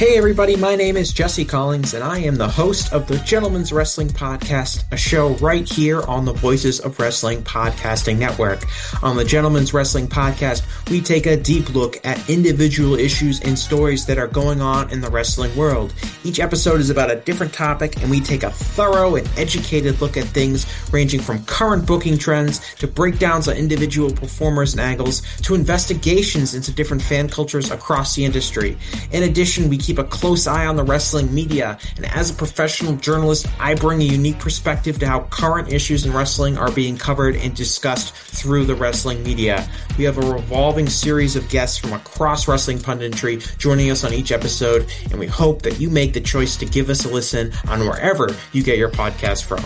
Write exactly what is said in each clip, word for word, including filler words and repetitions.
Hey everybody, my name is Jesse Collins, and I am the host of the Gentleman's Wrestling Podcast, a show right here on the Voices of Wrestling Podcasting Network. On the Gentleman's Wrestling Podcast, we take a deep look at individual issues and stories that are going on in the wrestling world. Each episode is about a different topic, and we take a thorough and educated look at things ranging from current booking trends to breakdowns on individual performers and angles to investigations into different fan cultures across the industry. In addition, we keep a close eye on the wrestling media, and as a professional journalist, I bring a unique perspective to how current issues in wrestling are being covered and discussed through the wrestling media. We have a revolving series of guests from across wrestling punditry joining us on each episode, and we hope that you make the choice to give us a listen on wherever you get your podcast from.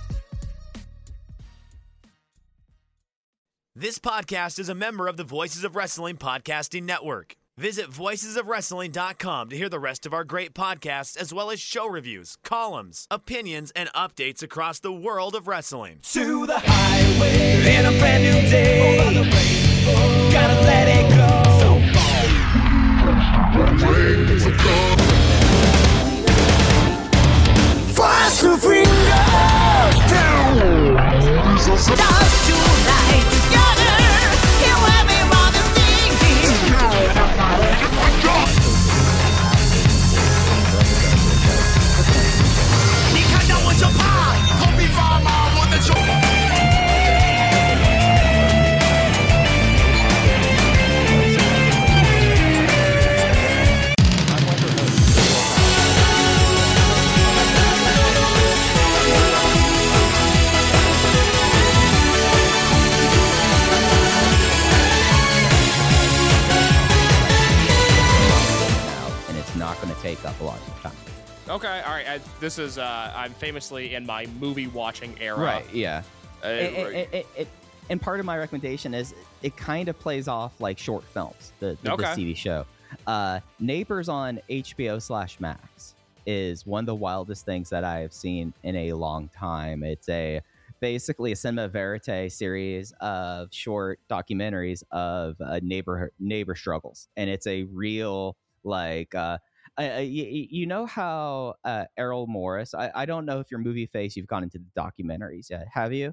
This podcast is a member of the Voices of Wrestling Podcasting Network. Visit voices of wrestling dot com to hear the rest of our great podcasts, as well as show reviews, columns, opinions, and updates across the world of wrestling. To the highway in a brand new day. Over the rainbow, gotta let it go. So fast to freedom. Dance tonight together. Here everyone is singing. Take up a lot of time. Okay, all right. I, this is uh, I'm famously in my movie watching era. Right. Yeah. Uh, it, it, it, it, and part of my recommendation is it kind of plays off like short films. The, the okay. this T V show, uh, Neighbors on H B O slash Max is one of the wildest things that I have seen in a long time. It's a basically a cinema verite series of short documentaries of uh, neighbor neighbor struggles, and it's a real like. Uh, Uh, you, you know how uh, Errol Morris, I, I don't know if your movie face, you've gone into the documentaries yet. Have you?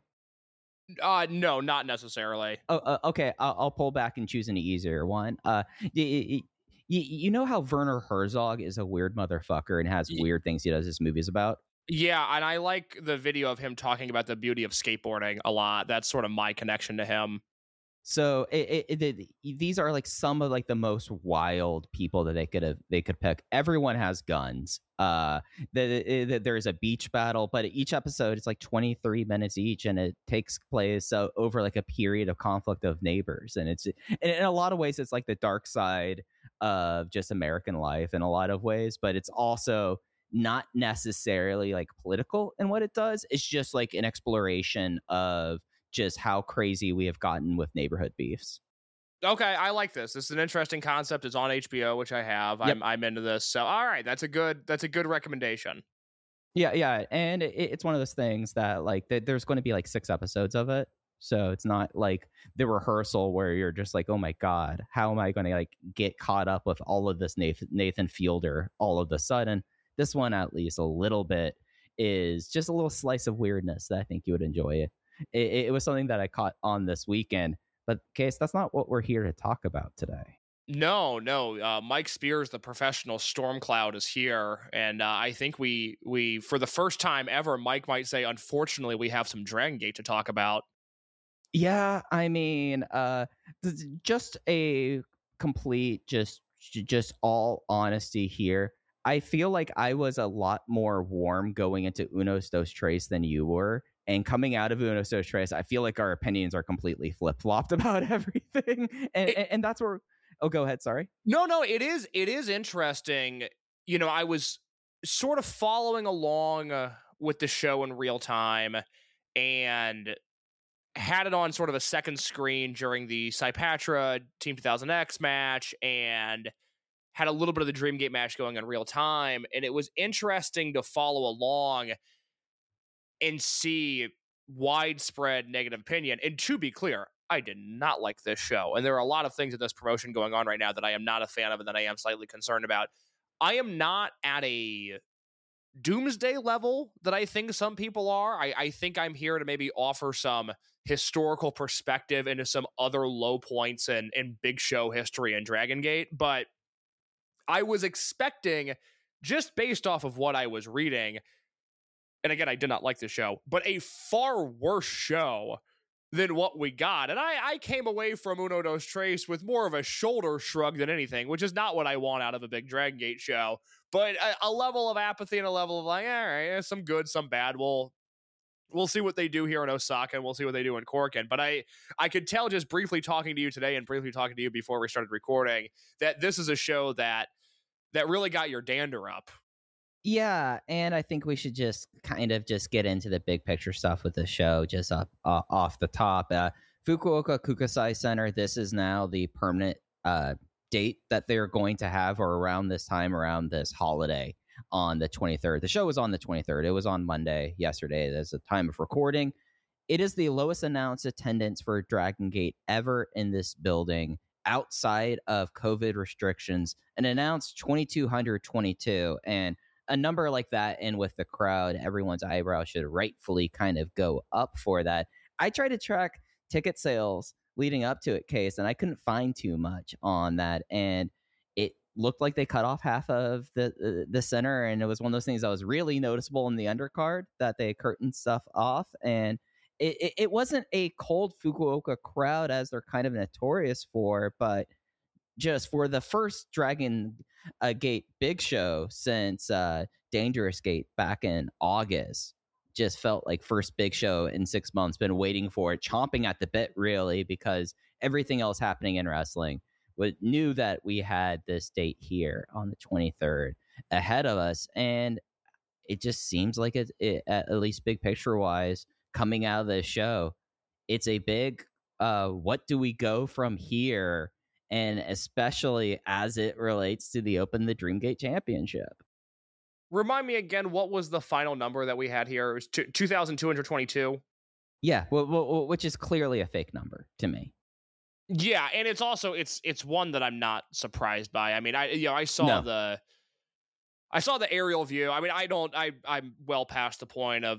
Uh, no, not necessarily. Oh, uh, okay. I'll, I'll pull back and choose an easier one. Uh, you, you, you know how Werner Herzog is a weird motherfucker and has weird things he does his movies about? Yeah, and I like the video of him talking about the beauty of skateboarding a lot. That's sort of my connection to him. So it, it, it, these are like some of like the most wild people that they could have they could pick. Everyone has guns. Uh, the, the, there's a beach battle, but each episode is like twenty-three minutes each, and it takes place uh, over like a period of conflict of neighbors. And it's and in a lot of ways, it's like the dark side of just American life in a lot of ways, but it's also not necessarily like political in what it does. It's just like an exploration of just how crazy we have gotten with neighborhood beefs. Okay, I like this. This is an interesting concept. It's on H B O, which I have. Yep. I'm I'm into this. So all right, that's a good that's a good recommendation. Yeah, yeah, and it, it's one of those things that like th- there's going to be like six episodes of it, so it's not like the rehearsal where you're just like, oh my god, how am I going to like get caught up with all of this Nathan, Nathan Fielder all of a sudden? This one, at least a little bit, is just a little slice of weirdness that I think you would enjoy. It, it was something that I caught on this weekend, but Case, that's not what we're here to talk about today. No, no. Uh, Mike Spears, the professional Stormcloud, is here, and uh, I think we we for the first time ever, Mike might say, unfortunately, we have some Dragon Gate to talk about. Yeah, I mean, uh, just a complete, just just all honesty here. I feel like I was a lot more warm going into Unos Dos Tres than you were. And coming out of Unos Dos Tres, I feel like our opinions are completely flip-flopped about everything. And, it, and, and that's where... Oh, go ahead. Sorry. No, no, it is it is interesting. You know, I was sort of following along uh, with the show in real time and had it on sort of a second screen during the Cypatra Team two thousand X match and had a little bit of the Dreamgate match going in real time. And it was interesting to follow along and see widespread negative opinion. And to be clear, I did not like this show. And there are a lot of things in this promotion going on right now that I am not a fan of and that I am slightly concerned about. I am not at a doomsday level that I think some people are. I, I think I'm here to maybe offer some historical perspective into some other low points in, in Big Show history and Dragon Gate, but I was expecting, just based off of what I was reading, and again, I did not like the show, but a far worse show than what we got. And I, I came away from Uno Dos Tres with more of a shoulder shrug than anything, which is not what I want out of a big Dragon Gate show, but a, a level of apathy and a level of like, all right, some good, some bad. We'll, we'll see what they do here in Osaka, and we'll see what they do in Korakuen. But I, I could tell just briefly talking to you today and briefly talking to you before we started recording that this is a show that, that really got your dander up. Yeah, and I think we should just kind of just get into the big picture stuff with the show, just up uh, off the top. Uh, Fukuoka Kukusai Center, this is now the permanent uh, date that they're going to have, or around this time, around this holiday on the twenty-third. The show was on the twenty-third. It was on Monday, yesterday. There's a time of recording. It is the lowest announced attendance for Dragon Gate ever in this building, outside of COVID restrictions, an announced two thousand two hundred twenty-two, and a number like that, and with the crowd, everyone's eyebrow should rightfully kind of go up for that. I tried to track ticket sales leading up to it, Case, and I couldn't find too much on that. And it looked like they cut off half of the the, the center, and it was one of those things that was really noticeable in the undercard that they curtained stuff off. And it, it, it wasn't a cold Fukuoka crowd as they're kind of notorious for, but just for the first Dragon uh, Gate big show since uh, Dangerous Gate back in August, just felt like first big show in six months. Been waiting for it, chomping at the bit, really, because everything else happening in wrestling. We knew that we had this date here on the twenty-third ahead of us, and it just seems like it, it at least big picture wise, coming out of this show, it's a big uh, what do we go from here? And especially as it relates to the Open the Dreamgate Championship. Remind me again, what was the final number that we had here? It was two thousand two hundred twenty-two. Yeah, well, well, which is clearly a fake number to me. Yeah, and it's also it's it's one that I'm not surprised by. I mean, I you know I saw No. the I saw the aerial view. I mean, I don't I I'm well past the point of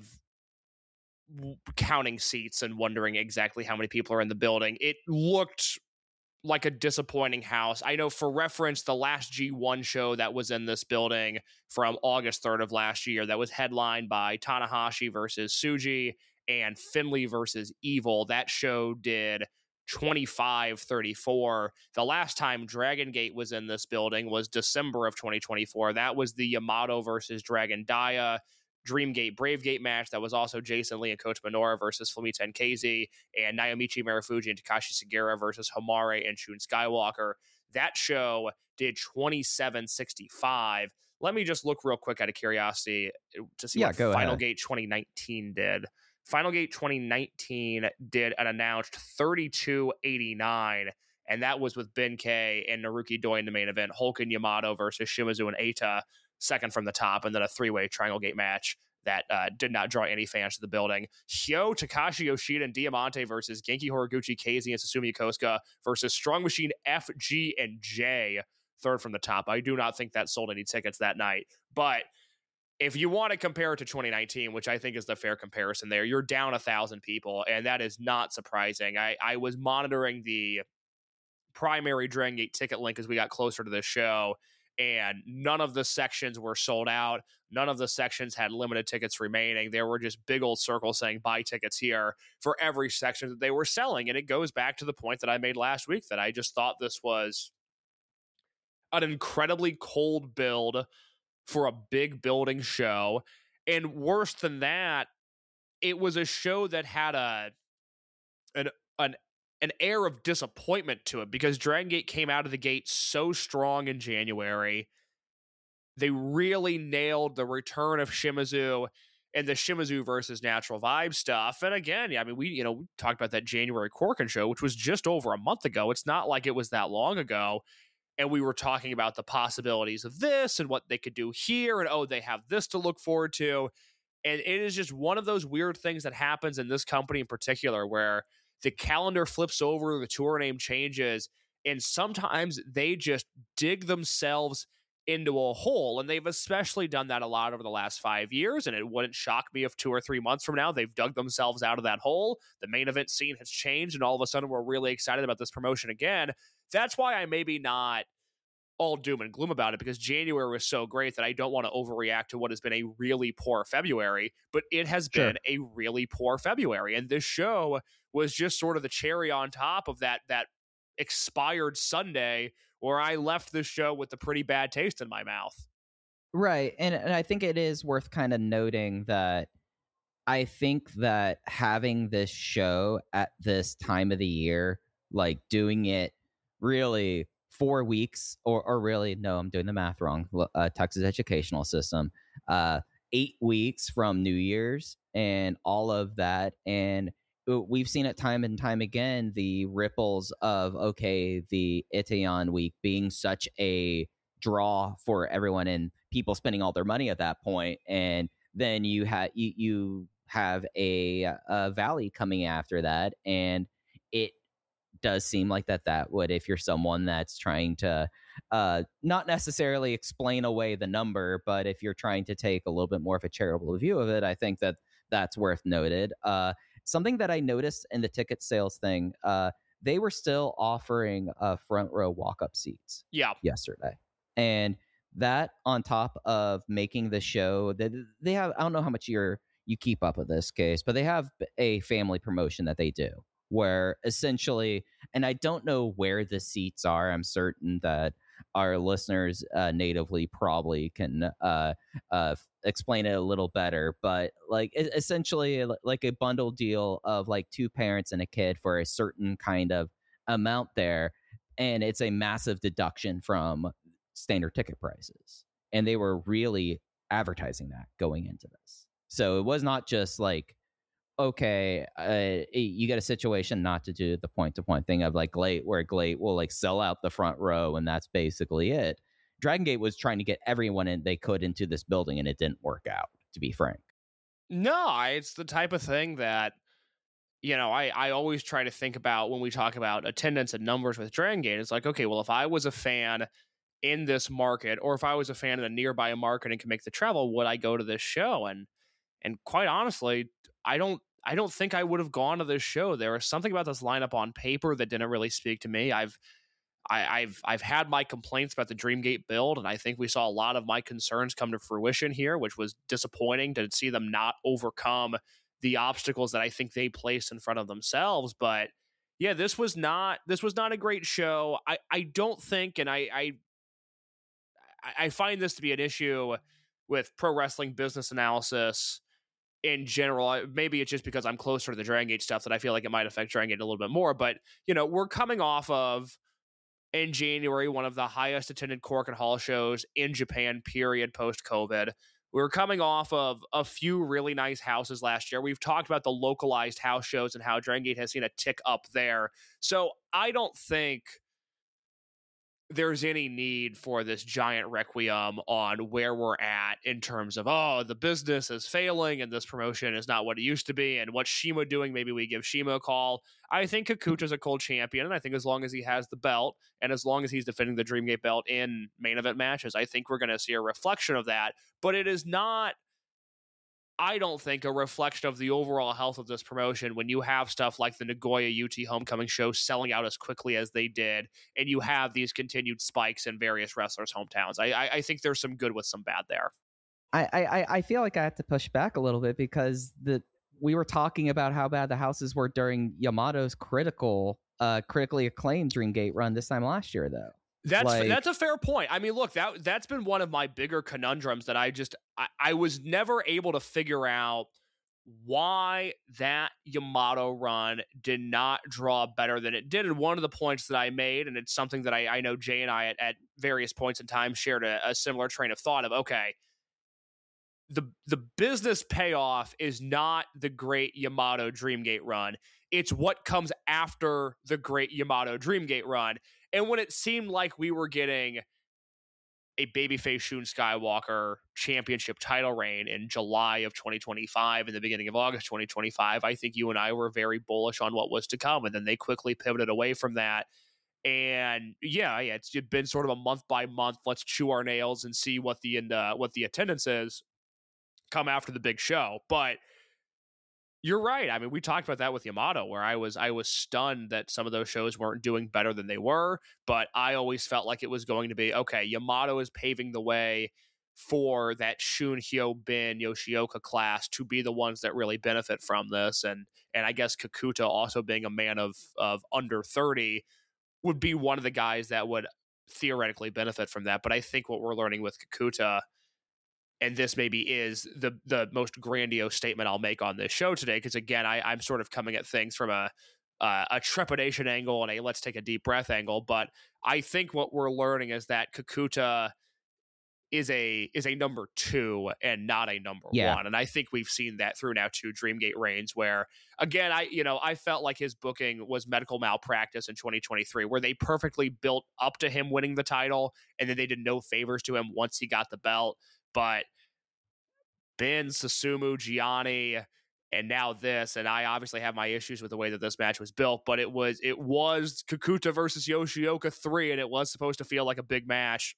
counting seats and wondering exactly how many people are in the building. It looked like a disappointing house. I know, for reference, the last G one show that was in this building from August third of last year, that was headlined by Tanahashi versus Tsuji and Finley versus Evil. That show did twenty-five thirty-four. The last time Dragon Gate was in this building was December of twenty twenty-four. That was the Yamato versus Dragon Dia Dreamgate Bravegate match. That was also Jason Lee and Kota Minoura versus Flamita and K Z, and Naomichi Marufuji and Takashi Sugiura versus Homare and Shun Skywalker. That show did twenty-seven sixty-five. Let me just look real quick out of curiosity to see Yeah, what go Final ahead. Gate twenty nineteen did. Final Gate twenty nineteen did an announced thirty-two eighty-nine, and that was with Ben K and Naruki Doi in the main event. Hulk and Yamato versus Shimizu and Eita, second from the top, and then a three-way Triangle Gate match that uh, did not draw any fans to the building. Hyo, Takashi Yoshida, and Diamante versus Genki Horiguchi, K Z, and Susumu Yokosuka versus Strong Machine F, G, and J, third from the top. I do not think that sold any tickets that night, but if you want to compare it to twenty nineteen, which I think is the fair comparison there, you're down a thousand people, and that is not surprising. I, I was monitoring the primary Dragon Gate ticket link as we got closer to this show, and none of the sections were sold out. None of the sections had limited tickets remaining. There were just big old circles saying buy tickets here for every section that they were selling. And it goes back to the point that I made last week, that I just thought this was an incredibly cold build for a big building show. And worse than that, it was a show that had a an an an air of disappointment to it, because Dragon Gate came out of the gate so strong in January. They really nailed the return of Shimizu and the Shimizu versus Natural Vibe stuff. And again, I mean, we, you know, we talked about that January Korakuen show, which was just over a month ago. It's not like it was that long ago. And we were talking about the possibilities of this and what they could do here. And, oh, they have this to look forward to. And it is just one of those weird things that happens in this company in particular, where the calendar flips over, the tour name changes, and sometimes they just dig themselves into a hole. And they've especially done that a lot over the last five years. And it wouldn't shock me if two or three months from now, they've dug themselves out of that hole. The main event scene has changed, and all of a sudden we're really excited about this promotion again. That's why I maybe not all doom and gloom about it, because January was so great that I don't want to overreact to what has been a really poor February, but it has Sure. been a really poor February. And this show was just sort of the cherry on top of that, that expired Sunday where I left the show with a pretty bad taste in my mouth. Right. And, and I think it is worth kind of noting that I think that having this show at this time of the year, like doing it really four weeks or, or really, no, I'm doing the math wrong. Uh, Texas educational system, uh, eight weeks from New Year's and all of that. And we've seen it time and time again, the ripples of, okay, the Itaewon week being such a draw for everyone and people spending all their money at that point. And then you have, you, you have a, a Valley coming after that. And it does seem like that, that would, if you're someone that's trying to uh, not necessarily explain away the number, but if you're trying to take a little bit more of a charitable view of it, I think that that's worth noted. Uh, Something that I noticed in the ticket sales thing, uh, they were still offering uh, front row walk-up seats Yeah. yesterday. And that on top of making the show, they, they have, I don't know how much you're, you keep up with this case, but they have a family promotion that they do where essentially, and I don't know where the seats are. I'm certain that our listeners uh, natively probably can uh, uh, explain it a little better, but like it, essentially like a bundle deal of like two parents and a kid for a certain kind of amount there. And it's a massive deduction from standard ticket prices. And they were really advertising that going into this. So it was not just like, okay, uh, you get a situation not to do the point-to-point thing of like Glate, where Glate will like sell out the front row and that's basically it. Dragon Gate was trying to get everyone in they could into this building and it didn't work out, to be frank. No, it's the type of thing that, you know, I, I always try to think about when we talk about attendance and numbers with Dragon Gate. It's like, okay, well, if I was a fan in this market, or if I was a fan in a nearby market and can make the travel, would I go to this show? And and quite honestly, I don't I don't think I would have gone to this show. There was something about this lineup on paper that didn't really speak to me. I've I, I've I've had my complaints about the Dreamgate build, and I think we saw a lot of my concerns come to fruition here, which was disappointing to see them not overcome the obstacles that I think they placed in front of themselves. But yeah, this was not this was not a great show. I, I don't think, and I, I I find this to be an issue with pro wrestling business analysis in general. Maybe it's just because I'm closer to the Dragon Gate stuff that I feel like it might affect Dragon Gate a little bit more. But, you know, we're coming off of, in January, one of the highest attended Korakuen Hall shows in Japan, period, post-COVID. We're coming off of a few really nice houses last year. We've talked about the localized house shows and how Dragon Gate has seen a tick up there. So I don't think there's any need for this giant requiem on where we're at in terms of, oh, the business is failing and this promotion is not what it used to be, and what's Shima doing? Maybe we give Shima a call. I think Kikucha's a cold champion, and I think as long as he has the belt and as long as he's defending the Dreamgate belt in main event matches, I think we're going to see a reflection of that. But it is not, I don't think, a reflection of the overall health of this promotion when you have stuff like the Nagoya U T Homecoming show selling out as quickly as they did, and you have these continued spikes in various wrestlers' hometowns. I, I, I think there's some good with some bad there. I, I, I feel like I have to push back a little bit because the we were talking about how bad the houses were during Yamato's critical, uh, critically acclaimed Dreamgate run this time last year, though. That's like, that's a fair point. I mean, look, that that's been one of my bigger conundrums that I just I, I was never able to figure out why that Yamato run did not draw better than it did. And one of the points that I made, and it's something that I, I know Jay and I at, at various points in time shared a, a similar train of thought of, okay, the the business payoff is not the great Yamato Dreamgate run. It's what comes after the great Yamato Dreamgate run. And when it seemed like we were getting a babyface Shun Skywalker championship title reign in July of twenty twenty-five and the beginning of August twenty twenty-five, I think you and I were very bullish on what was to come. And then they quickly pivoted away from that. And yeah, yeah, it's been sort of a month by month. Let's chew our nails and see what the uh, what the attendance is come after the big show. But you're right. I mean, we talked about that with Yamato, where I was I was stunned that some of those shows weren't doing better than they were. But I always felt like it was going to be, okay, Yamato is paving the way for that Shun, Hyo, Bin, Yoshioka class to be the ones that really benefit from this. And and I guess Kakuta, also being a man of of under thirty, would be one of the guys that would theoretically benefit from that. But I think what we're learning with Kakuta, and this maybe is the the most grandiose statement I'll make on this show today, because again, I, I'm sort of coming at things from a uh, a trepidation angle and a let's take a deep breath angle. But I think what we're learning is that Kakuta is a is a number two and not a number yeah. one. And I think we've seen that through now two Dreamgate reigns, where again, I you know, I felt like his booking was medical malpractice in twenty twenty-three, where they perfectly built up to him winning the title and then they did no favors to him once he got the belt. But Ben, Susumu, Gianni, and now this, and I obviously have my issues with the way that this match was built, but it was it was Kakuta versus Yoshioka three, and it was supposed to feel like a big match.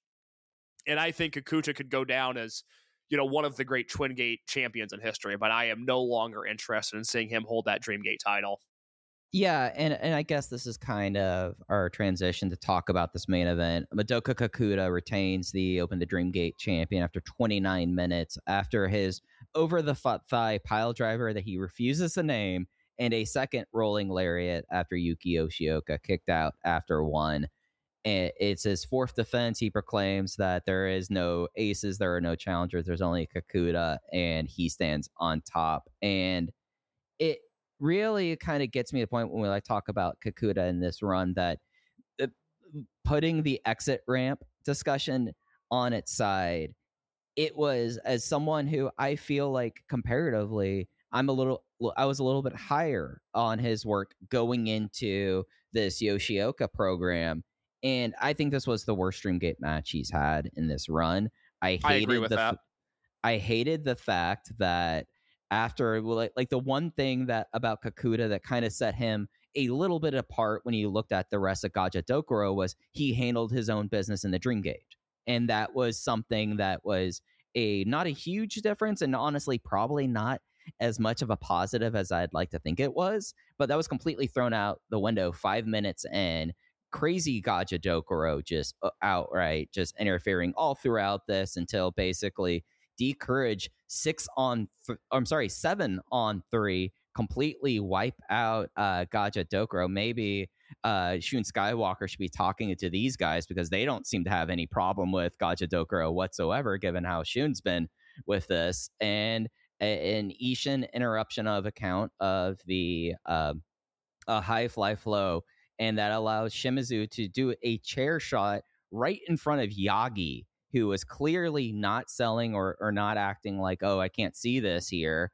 And I think Kakuta could go down as, you know, one of the great Twin Gate champions in history, but I am no longer interested in seeing him hold that Dreamgate title. Yeah, and, and I guess this is kind of our transition to talk about this main event. Madoka Kakuta retains the Open the Dreamgate champion after twenty-nine minutes, after his over-the-thigh pile driver that he refuses to name, and a second rolling lariat after Yuki Yoshioka kicked out after one. And it's his fourth defense. He proclaims that there is no aces, there are no challengers, there's only Kakuta, and he stands on top. And it really kind of gets me to the point when we like talk about Kakuta in this run, that uh, putting the exit ramp discussion on its side, it was, as someone who I feel like comparatively, I'm a little, I was a little bit higher on his work going into this Yoshioka program. And I think this was the worst Dreamgate match he's had in this run. I hated I agree with the, that. I hated the fact that after, like, like the one thing that about Kakuta that kind of set him a little bit apart when you looked at the rest of Gaja Dokuro was he handled his own business in the Dreamgate. And that was something that was a not a huge difference, and honestly probably not as much of a positive as I'd like to think it was. But that was completely thrown out the window five minutes in. Crazy Gaja Dokuro just outright just interfering all throughout this until basically D Courage six on th- I'm sorry seven on three completely wipe out uh Gaja Dokuro. Maybe uh Shun Skywalker should be talking to these guys, because they don't seem to have any problem with Gaja Dokuro whatsoever, given how Shun's been with this. And a- an Ishin interruption of account of the uh, uh high fly flow, and that allows Shimizu to do a chair shot right in front of Yagi, who was clearly not selling or, or not acting like, oh, I can't see this here.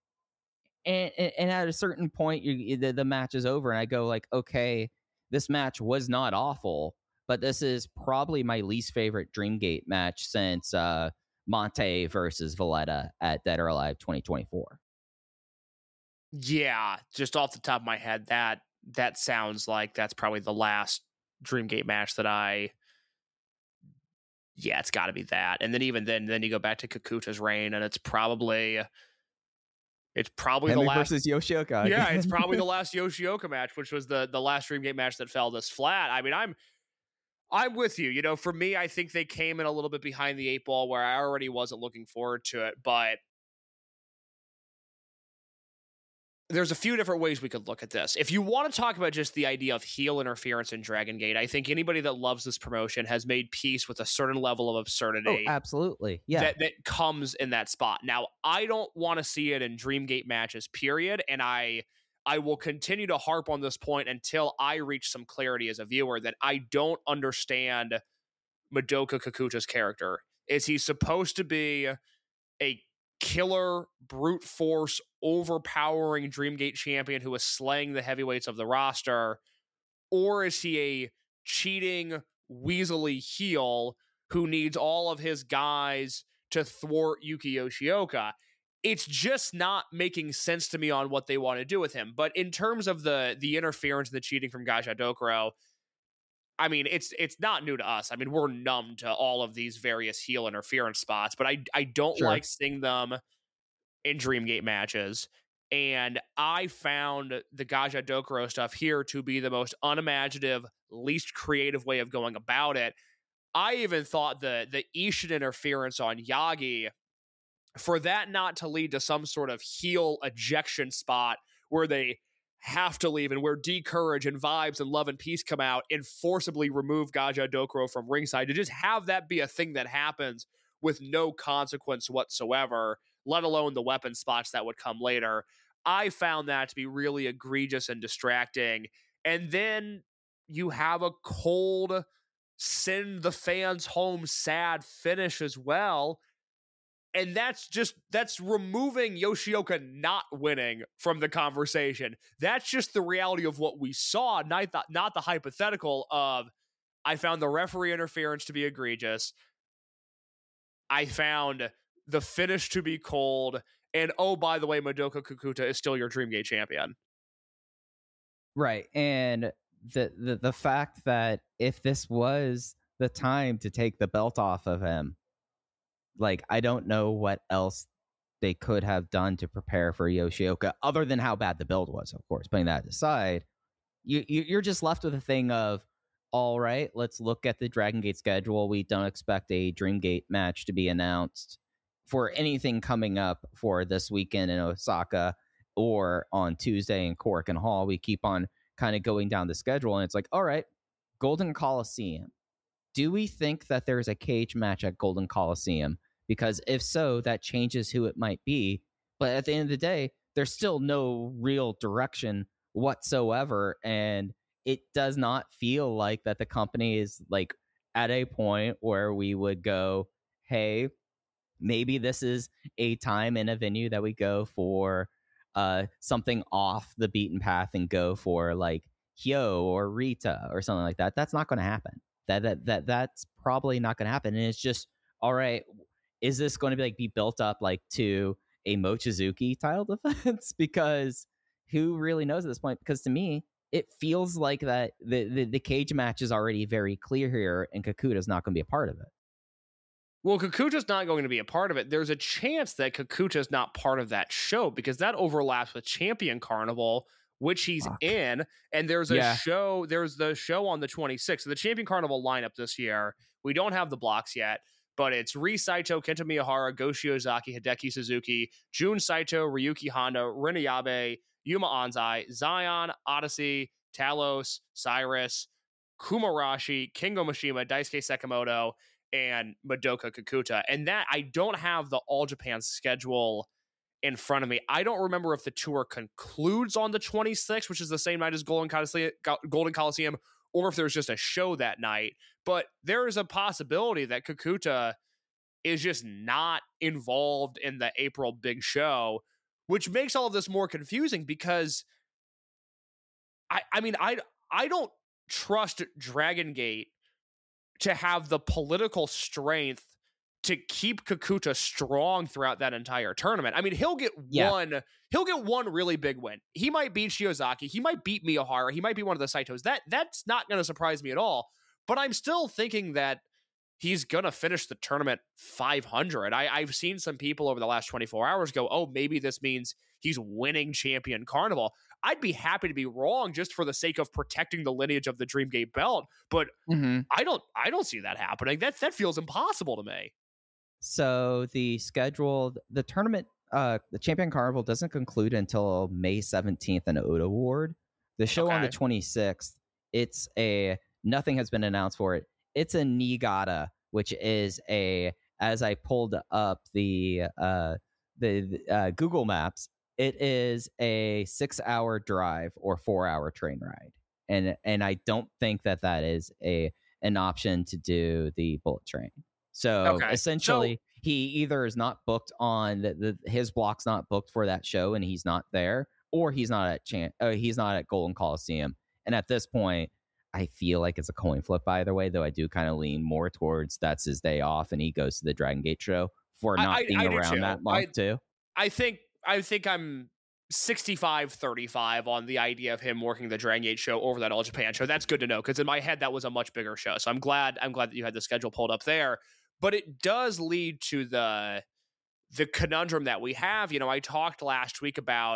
And, and, and at a certain point, you, the, the match is over, and I go like, okay, this match was not awful, but this is probably my least favorite Dreamgate match since uh, Monte versus Valletta at Dead or Alive twenty twenty-four. Yeah, just off the top of my head, that that sounds like that's probably the last Dreamgate match that I... Yeah, it's got to be that. And then even then, then you go back to Kakuta's reign, and it's probably... It's probably Henry the last... versus Yoshioka. Yeah, it's probably the last Yoshioka match, which was the, the last Dreamgate match that fell this flat. I mean, I'm... I'm with you. You know, for me, I think they came in a little bit behind the eight ball, where I already wasn't looking forward to it, but... There's a few different ways we could look at this. If you want to talk about just the idea of heel interference in Dragon Gate, I think anybody that loves this promotion has made peace with a certain level of absurdity. Oh, absolutely. Yeah. That, that comes in that spot. Now, I don't want to see it in Dreamgate matches, period. And I I will continue to harp on this point until I reach some clarity as a viewer that I don't understand Madoka Kakuta's character. Is he supposed to be a killer, brute force, overpowering Dreamgate champion who is slaying the heavyweights of the roster? Or is he a cheating, weaselly heel who needs all of his guys to thwart Yuki Yoshioka? It's just not making sense to me on what they want to do with him. But in terms of the the interference and the cheating from Gaja Dokuro, I mean, it's it's not new to us. I mean, we're numb to all of these various heel interference spots, but I I don't Sure. like seeing them in Dreamgate matches. And I found the Gaja Dokuro stuff here to be the most unimaginative, least creative way of going about it. I even thought the the Ishin interference on Yagi, for that not to lead to some sort of heel ejection spot where they have to leave and where D-Courage and Vibes and Love and Peace come out and forcibly remove Gaja Dokuro from ringside, to just have that be a thing that happens with no consequence whatsoever, let alone the weapon spots that would come later. I found that to be really egregious and distracting. And then you have a cold, send the fans home sad finish as well. And that's just, that's removing Yoshioka not winning from the conversation. That's just the reality of what we saw, not the, not the hypothetical of, I found the referee interference to be egregious. I found the finish to be cold. And oh, by the way, Madoka Kakuta is still your Dreamgate champion. Right. And the, the, the fact that if this was the time to take the belt off of him, like, I don't know what else they could have done to prepare for Yoshioka, other than how bad the build was, of course. Putting that aside, you, you you're just left with a thing of, all right, let's look at the Dragon Gate schedule. We don't expect a Dreamgate match to be announced for anything coming up for this weekend in Osaka or on Tuesday in Korakuen Hall. We keep on kind of going down the schedule, and it's like, all right, Golden Coliseum. Do we think that there's a cage match at Golden Coliseum? Because if so, that changes who it might be. But at the end of the day, there's still no real direction whatsoever. And it does not feel like that the company is like at a point where we would go, hey, maybe this is a time in a venue that we go for uh, something off the beaten path and go for like Hyo or Rita or something like that. That's not going to happen. That that that that's probably not going to happen. And it's just, all right, is this going to be like be built up like to a Mochizuki title defense? Because who really knows at this point? Because to me, it feels like that the, the, the cage match is already very clear here, and Kakuta's not going to be a part of it. Well, Kakuta's not going to be a part of it. There's a chance that Kakuta's not part of that show because that overlaps with Champion Carnival, which he's Fuck. in. And there's a yeah. show, there's the show on the twenty-sixth. So the Champion Carnival lineup this year, we don't have the blocks yet, but it's Ri Saito, Kenta Miyahara, Go Shiozaki, Hideki Suzuki, Jun Saito, Ryuki Honda, Rin Ayabe, Yuma Anzai, Zion, Odyssey, Talos, Cyrus, Kumarashi, Kingo Mishima, Daisuke Sekimoto, and Madoka Kakuta. And that, I don't have the All Japan schedule in front of me. I don't remember if the tour concludes on the twenty-sixth, which is the same night as Golden Coliseum, Golden Coliseum, or if there's just a show that night. But there is a possibility that Kakuta is just not involved in the April big show, which makes all of this more confusing because I, I mean, I, I don't trust Dragon Gate to have the political strength to keep Kakuta strong throughout that entire tournament. I mean, he'll get yeah. one, he'll get one really big win. He might beat Shiozaki. He might beat Miyahara. He might be one of the Saitos. That that's not going to surprise me at all. But I'm still thinking that he's going to finish the tournament five hundred. I, I've seen some people over the last twenty-four hours go, oh, maybe this means he's winning Champion Carnival. I'd be happy to be wrong just for the sake of protecting the lineage of the Dreamgate belt. But mm-hmm. I don't I don't see that happening. That, that feels impossible to me. So the scheduled, the tournament, uh, the Champion Carnival doesn't conclude until May seventeenth in Oda Ward. The show okay. on the twenty-sixth, it's a, nothing has been announced for it. It's a Niigata, which is a, as I pulled up the uh, the uh, Google Maps, it is a six-hour drive or four-hour train ride, and and I don't think that that is a an option to do the bullet train. So okay. essentially, so, he either is not booked on the, the his block's not booked for that show, and he's not there, or he's not at Chan- uh, he's not at Golden Coliseum. And at this point, I feel like it's a coin flip either way, though I do kind of lean more towards that's his day off and he goes to the Dragon Gate show for not I, being I, I around that month I, too. I think I think I'm sixty-five thirty-five on the idea of him working the Dragon Gate show over that All Japan show. That's good to know, because in my head that was a much bigger show. So I'm glad I'm glad that you had the schedule pulled up there. But it does lead to the the conundrum that we have. You know, I talked last week about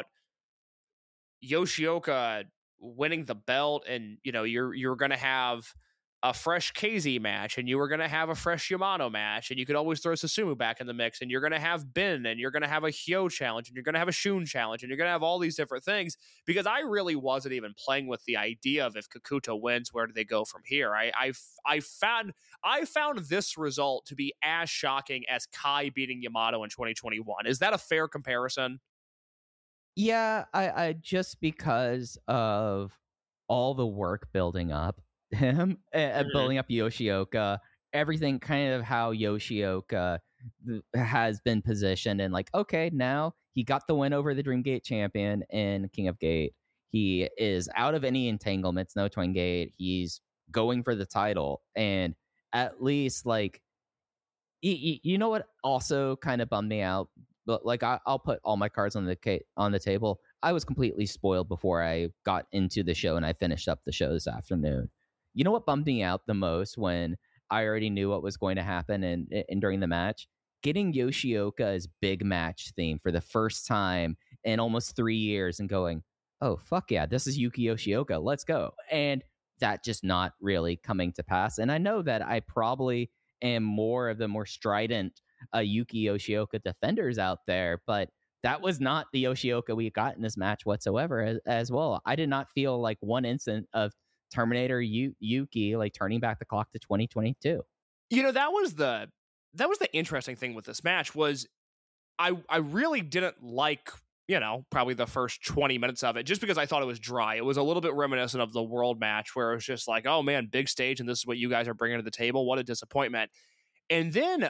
Yoshioka winning the belt, and you know, you're you're going to have a fresh K Z match, and you were going to have a fresh Yamato match, and you could always throw Susumu back in the mix, and you're going to have Ben, and you're going to have a Hyo challenge, and you're going to have a Shun challenge, and you're going to have all these different things, because I really wasn't even playing with the idea of, if Kakuta wins, where do they go from here? I I, I found I found this result to be as shocking as Kai beating Yamato in twenty twenty-one. Is that a fair comparison? Yeah, I, I just because of all the work building up him, uh, mm-hmm. building up Yoshioka, everything kind of how Yoshioka has been positioned, and like, okay, now he got the win over the Dream Gate champion in King of Gate. He is out of any entanglements, no Twin Gate. He's going for the title, and at least like, you, you know what also kind of bummed me out. But like, I, I'll put all my cards on the on the table. I was completely spoiled before I got into the show, and I finished up the show this afternoon. You know what bummed me out the most when I already knew what was going to happen and, and during the match? Getting Yoshioka's big match theme for the first time in almost three years and going, oh, fuck yeah, this is Yuki Yoshioka, let's go. And that just not really coming to pass. And I know that I probably am more of the more strident uh, Yuki Yoshioka defenders out there, but that was not the Yoshioka we got in this match whatsoever as, as well. I did not feel like one instant of Terminator Yu- Yuki like turning back the clock to twenty twenty-two. You know, that was the that was the interesting thing with this match was I I really didn't like, you know, probably the first twenty minutes of it, just because I thought it was dry. It was a little bit reminiscent of the World match, where it was just like, oh man, big stage, and this is what you guys are bringing to the table. What a disappointment. And then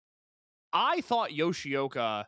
I thought Yoshioka,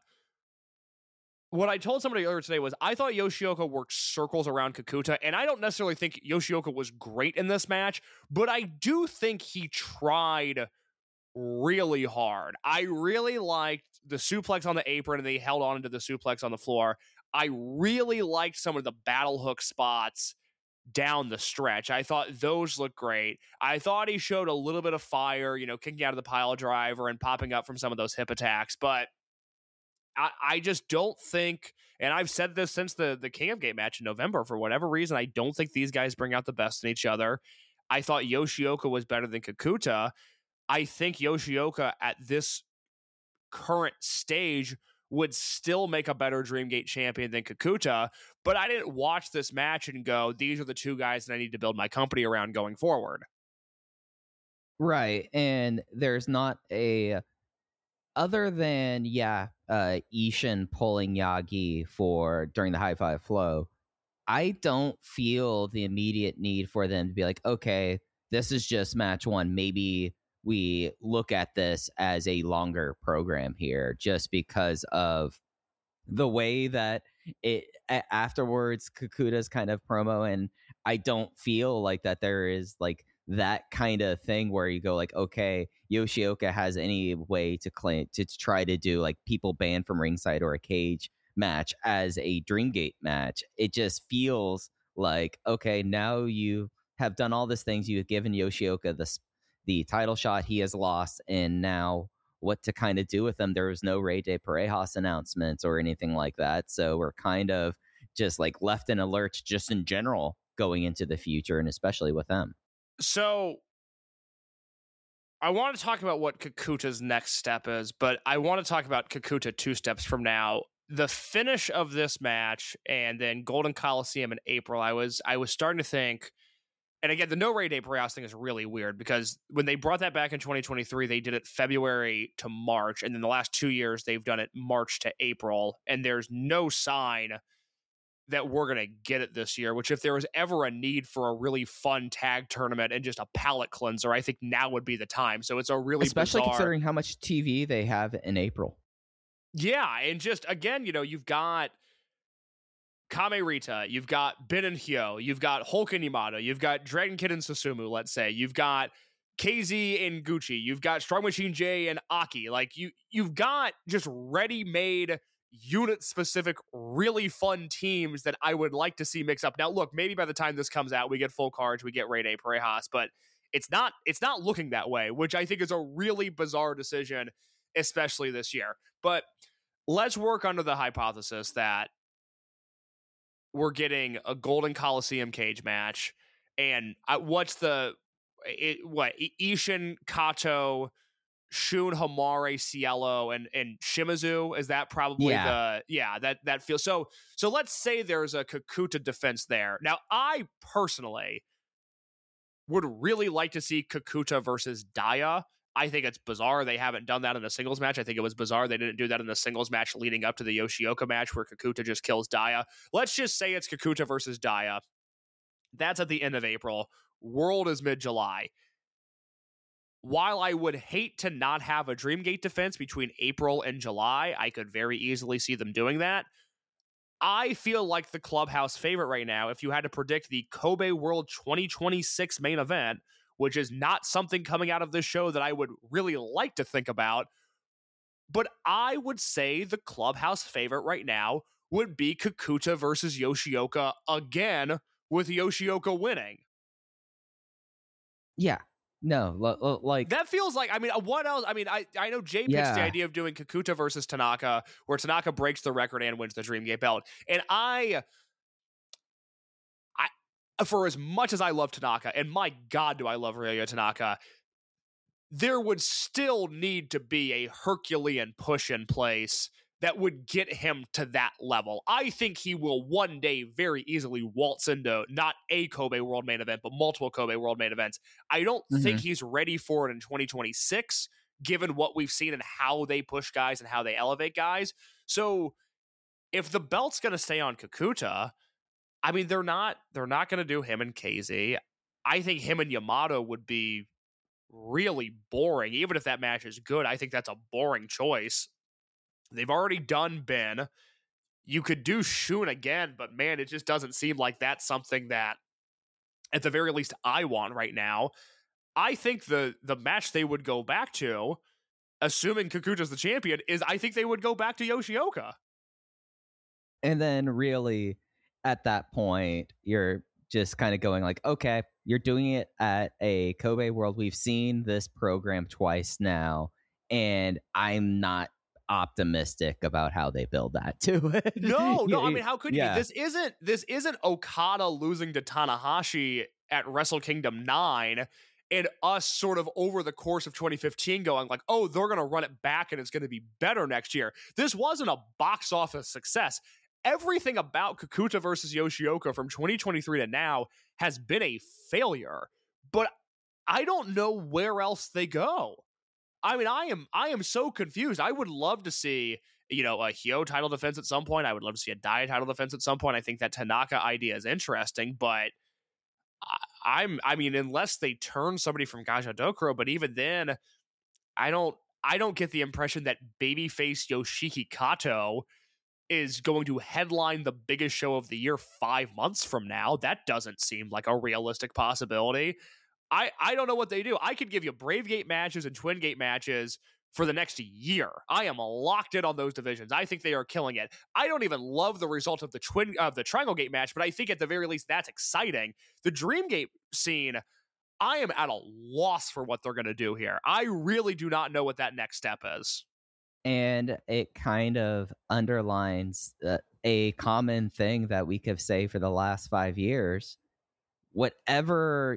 what I told somebody earlier today was I thought Yoshioka worked circles around Kakuta, and I don't necessarily think Yoshioka was great in this match, but I do think he tried really hard. I really liked the suplex on the apron, and they held on to the suplex on the floor. I really liked some of the battle hook spots down the stretch. I thought those looked great. I thought he showed a little bit of fire, you know, kicking out of the pile driver and popping up from some of those hip attacks, but I, I just don't think, and I've said this since the, the King of Gate match in November, for whatever reason, I don't think these guys bring out the best in each other. I thought Yoshioka was better than Kakuta. I think Yoshioka at this current stage would still make a better Dream Gate champion than Kakuta, but I didn't watch this match and go, these are the two guys that I need to build my company around going forward. Right, and there's not a... Other than, yeah, uh, Ishin pulling Yagi for during the high five flow, I don't feel the immediate need for them to be like, okay, this is just match one. Maybe we look at this as a longer program here, just because of the way that it a- afterwards Kakuta's kind of promo, and I don't feel like that there is like that kind of thing where you go like, okay, Yoshioka has any way to claim to try to do like people banned from ringside or a cage match as a Dreamgate match. It just feels like, okay, now you have done all these things. You've given Yoshioka the the title shot he has lost, and now what to kind of do with them. There was no Rey de Parejas announcements or anything like that, so we're kind of just like left in a lurch just in general going into the future, and especially with them. So I want to talk about what Kakuta's next step is, but I want to talk about Kakuta two steps from now. The finish of this match and then Golden Coliseum in April, I was I was starting to think, and again, the no Rey de Parejas thing is really weird, because when they brought that back in twenty twenty-three, they did it February to March, and then the last two years they've done it March to April, and there's no sign that we're going to get it this year, which if there was ever a need for a really fun tag tournament and just a palate cleanser, I think now would be the time. So it's a really Especially bizarre... considering how much T V they have in April. Yeah, and just, again, you know, you've got Kame Rita, you've got Ben and Hyo, you've got Hulk and Yamato, you've got Dragon Kid and Susumu, let's say, you've got K Z and Gucci, you've got Strong Machine J and Aki. Like, you, you've got just ready-made unit-specific, really fun teams that I would like to see mix up. Now, look, maybe by the time this comes out, we get full cards, we get Rey de Parejas, but it's not it's not looking that way, which I think is a really bizarre decision, especially this year. But let's work under the hypothesis that we're getting a Golden Coliseum cage match, and uh, what's the it, what Ishin, Kato, Shun, Hamare, Cielo, and and Shimizu, is that probably yeah. the yeah that that feels so so let's say there's a Kakuta defense there. Now, I personally would really like to see Kakuta versus Daya. I think it's bizarre they haven't done that in a singles match. I think it was bizarre they didn't do that in the singles match leading up to the Yoshioka match where Kakuta just kills Daya. Let's just say it's Kakuta versus Daya. That's at the end of April. World is mid-July. While I would hate to not have a Dreamgate defense between April and July, I could very easily see them doing that. I feel like the Clubhouse favorite right now, if you had to predict the Kobe World twenty twenty-six main event, which is not something coming out of this show that I would really like to think about, but I would say the Clubhouse favorite right now would be Kakuta versus Yoshioka again, with Yoshioka winning. Yeah. No, l- l- like that feels like, I mean, what else? I mean, I, I know Jay pitched Yeah. the idea of doing Kakuta versus Tanaka, where Tanaka breaks the record and wins the Dreamgate belt. And I, I, for as much as I love Tanaka, and my God, do I love Ryoya Tanaka, there would still need to be a Herculean push in place that would get him to that level. I think he will one day very easily waltz into not a Kobe World main event, but multiple Kobe World main events. I don't Mhm. think he's ready for it in twenty twenty-six, given what we've seen and how they push guys and how they elevate guys. So if the belt's going to stay on Kakuta, I mean, they're not, they're not going to do him and K Z. I think him and Yamato would be really boring. Even if that match is good, I think that's a boring choice. They've already done Ben. You could do Shun again, but man, it just doesn't seem like that's something that, at the very least, I want right now. I think the the match they would go back to, assuming Kakuta's the champion, is I think they would go back to Yoshioka. And then really, at that point, you're just kind of going like, okay, you're doing it at a Kobe World. We've seen this program twice now, and I'm not optimistic about how they build that to it. No, no, I mean, how could you yeah. be? This isn't this isn't Okada losing to Tanahashi at Wrestle Kingdom nine and us sort of over the course of twenty fifteen going like, oh, they're going to run it back and it's going to be better next year. This wasn't a box office success. Everything about Kakuta versus Yoshioka from twenty twenty-three to now has been a failure, but I don't know where else they go. I mean, I am I am so confused. I would love to see, you know, a Hyo title defense at some point. I would love to see a Dai title defense at some point. I think that Tanaka idea is interesting, but I, I'm I mean, unless they turn somebody from Gaja Dokuro, but even then, I don't I don't get the impression that babyface Yoshiki Kato is going to headline the biggest show of the year five months from now. That doesn't seem like a realistic possibility. I, I don't know what they do. I could give you Brave Gate matches and Twin Gate matches for the next year. I am locked in on those divisions. I think they are killing it. I don't even love the result of the Twin of the Triangle Gate match, but I think at the very least that's exciting. The Dream Gate scene, I am at a loss for what they're going to do here. I really do not know what that next step is. And it kind of underlines uh, a common thing that we could say for the last five years. Whatever,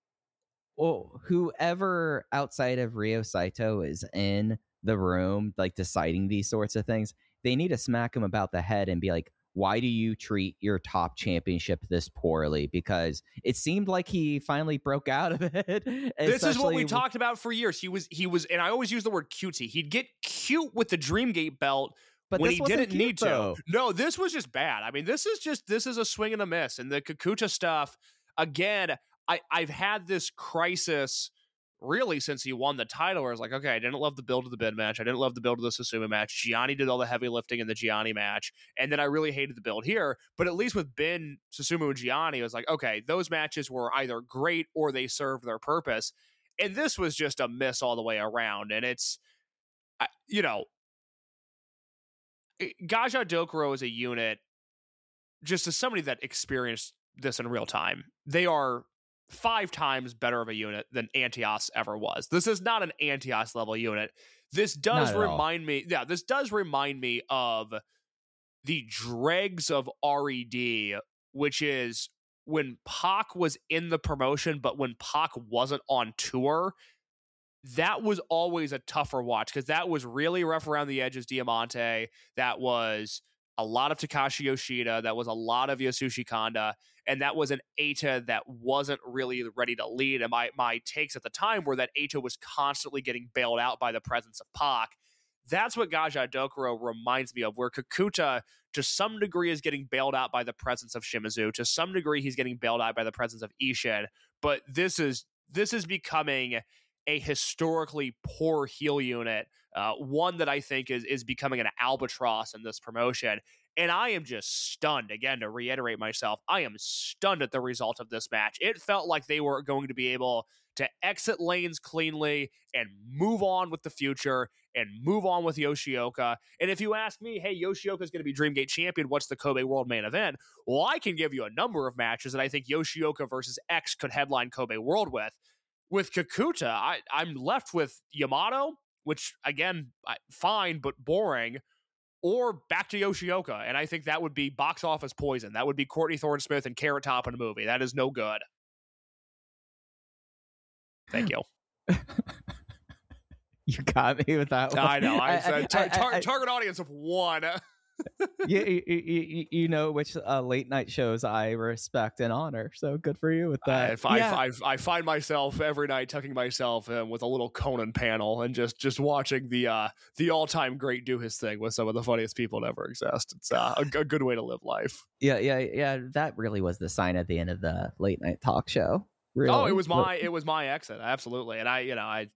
well, whoever outside of Ryo Saito is in the room, like deciding these sorts of things, they need to smack him about the head and be like, why do you treat your top championship this poorly? Because it seemed like he finally broke out of it. This is what we talked about for years. He was, he was, and I always use the word cutesy. He'd get cute with the Dreamgate belt, but when he didn't cute, need though. to. No, this was just bad. I mean, this is just, this is a swing and a miss. And the Kakuta stuff, again, I, I've had this crisis really since he won the title where I was like, okay, I didn't love the build of the Ben match. I didn't love the build of the Susumu match. Gianni did all the heavy lifting in the Gianni match. And then I really hated the build here. But at least with Ben, Susumu, and Gianni, it was like, okay, those matches were either great or they served their purpose. And this was just a miss all the way around. And it's, you know, Gaja Dokuro is a unit, just as somebody that experienced this in real time, they are five times better of a unit than Antios ever was. This is not an Antios level unit. This does remind all. me, yeah, this does remind me of the dregs of R E D, which is when Pac was in the promotion, but when Pac wasn't on tour, that was always a tougher watch because that was really rough around the edges. Diamante, that was a lot of Takashi Yoshida, that was a lot of Yasushi Kanda, and that was an Eita that wasn't really ready to lead. And my my takes at the time were that Eita was constantly getting bailed out by the presence of Pac. That's what Gaja Dokuro reminds me of, where Kakuta, to some degree, is getting bailed out by the presence of Shimizu. To some degree, he's getting bailed out by the presence of Ishin. But this is this is becoming a historically poor heel unit, uh, one that I think is is becoming an albatross in this promotion. And I am just stunned, again, to reiterate myself, I am stunned at the result of this match. It felt like they were going to be able to exit lanes cleanly and move on with the future and move on with Yoshioka. And if you ask me, hey, Yoshioka is going to be Dreamgate champion, what's the Kobe World main event? Well, I can give you a number of matches that I think Yoshioka versus X could headline Kobe World with. With Kakuta, I, I'm left with Yamato, which, again, fine, but boring, or back to Yoshioka. And I think that would be box office poison. That would be Courtney Thorne-Smith and Carrot Top in a movie. That is no good. Thank you. You got me with that one. I know. I, I, I, I, tar- tar- I, target audience of one. you, you, you, you know which uh, late night shows I respect and honor. So good for you with that. Uh, if I, yeah. I, I find myself every night tucking myself in with a little Conan panel and just just watching the uh, the all time great do his thing with some of the funniest people that ever exist. It's uh, a, a good way to live life. Yeah, yeah, yeah. That really was the sign at the end of the late night talk show. Really. Oh, it was my it was my exit, absolutely. And I, you know, I,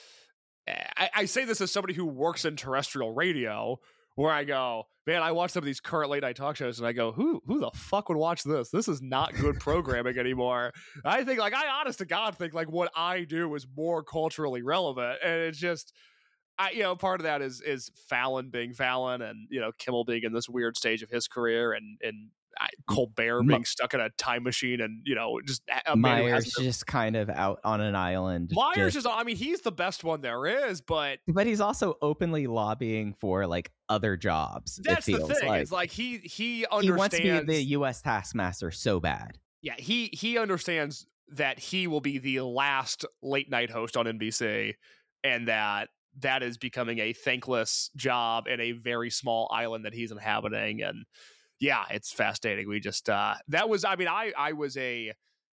I I say this as somebody who works in terrestrial radio, where I go, man, I watch some of these current late night talk shows and I go, who who the fuck would watch this? This is not good programming anymore. I think, like, I honest to God think, like, what I do is more culturally relevant. And it's just, I, you know, part of that is is Fallon being Fallon and, you know, Kimmel being in this weird stage of his career and, and I, Colbert being stuck in a time machine and, you know, just a Myers just kind of out on an island. Myers just, is, I mean, he's the best one there is, but but he's also openly lobbying for like other jobs. That's it the feels thing. Like. It's like he he understands. He wants to be the U S taskmaster so bad. Yeah, he he understands that he will be the last late night host on N B C, and that that is becoming a thankless job in a very small island that he's inhabiting. And yeah, it's fascinating. We just uh, that was. I mean, I I was a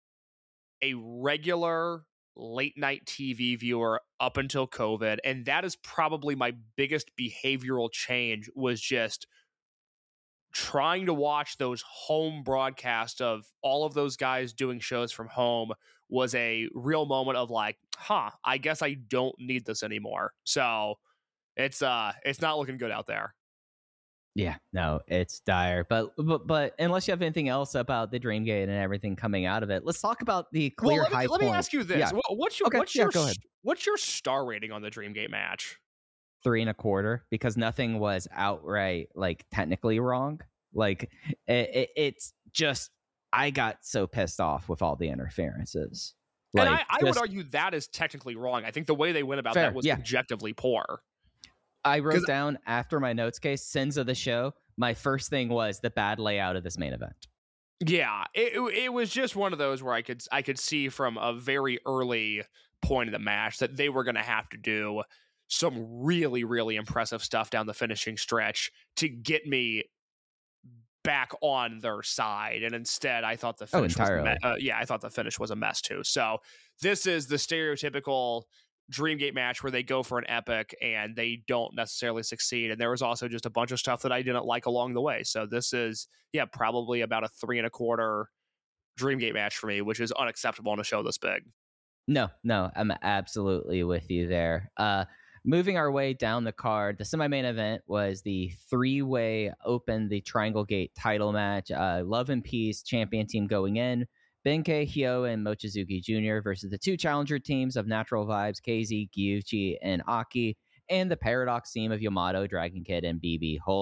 a regular late night T V viewer up until COVID, and that is probably my biggest behavioral change. Was just trying to watch those home broadcasts of all of those guys doing shows from home. Was a real moment of like, huh, I guess I don't need this anymore. So it's uh, it's not looking good out there. Yeah, no, it's dire. But, but but unless you have anything else about the Dreamgate and everything coming out of it, let's talk about the clear well, let me, high let point. me ask you this: yeah. what's your okay, what's yeah, your go ahead. what's your star rating on the Dreamgate match? Three and a quarter, because nothing was outright like technically wrong. Like it, it, it's just I got so pissed off with all the interferences. Like, and I, I just, would argue that is technically wrong. I think the way they went about fair, that was yeah. objectively poor. I wrote down after my notes case, sins of the show. My first thing was the bad layout of this main event. Yeah, it, it was just one of those where I could I could see from a very early point of the match that they were going to have to do some really, really impressive stuff down the finishing stretch to get me back on their side. And instead, I thought the finish oh, entirely. was me- uh, yeah, I thought the finish was a mess too. So this is the stereotypical Dreamgate match where they go for an epic and they don't necessarily succeed. And there was also just a bunch of stuff that I didn't like along the way. So this is, yeah, probably about a three and a quarter Dreamgate match for me, which is unacceptable on a show this big. No, no, I'm absolutely with you there. Uh, moving our way down the card, the semi-main event was the three-way open, the Triangle Gate title match. Uh, Love and Peace champion team going in. Benkei, Hyo, and Mochizuki Junior versus the two challenger teams of Natural Vibes, K Z, Gyuchi, and Aki, and the Paradox team of Yamato, Dragon Kid, and B B Hulk.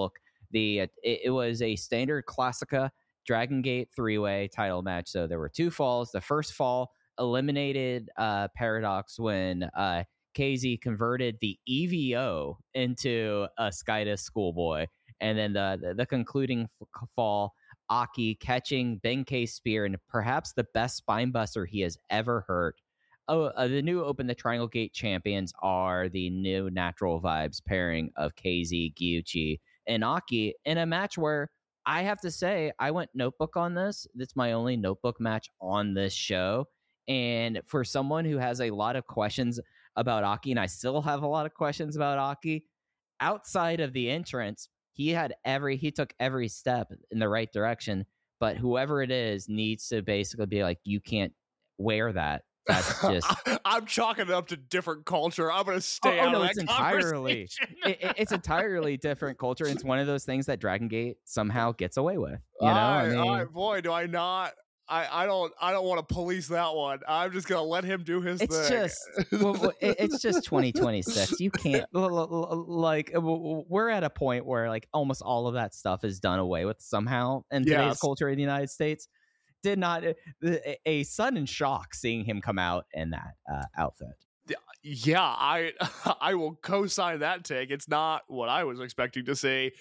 The uh, it, it was a standard Classica Dragon Gate three-way title match. So there were two falls. The first fall eliminated uh, Paradox when uh, K Z converted the E V O into a Skydus Schoolboy. And then the, the, the concluding f- fall, Aki catching Benkei's spear and perhaps the best spinebuster he has ever hurt. Oh, uh, the new Open the Triangle Gate champions are the new Natural Vibes pairing of K Z, Gyuchi, and Aki in a match where I have to say I went notebook on this. It's my only notebook match on this show. And for someone who has a lot of questions about Aki, and I still have a lot of questions about Aki, outside of the entrance, he had every he took every step in the right direction. But whoever it is needs to basically be like, you can't wear that. That's just I'm chalking it up to different culture. I'm gonna stay oh, out no, of it's that entirely conversation. it, it's entirely different culture. It's one of those things that Dragon Gate somehow gets away with. You know, I, I mean, I, boy, do I not. I, I don't I don't want to police that one. I'm just gonna let him do his it's thing. just well, well, it, it's just twenty twenty-six. You can't like we're at a point where like almost all of that stuff is done away with somehow in today's Yes. culture in the United States. Did not a, a sudden shock seeing him come out in that uh, outfit. Yeah, I I will co-sign that take. It's not what I was expecting to see.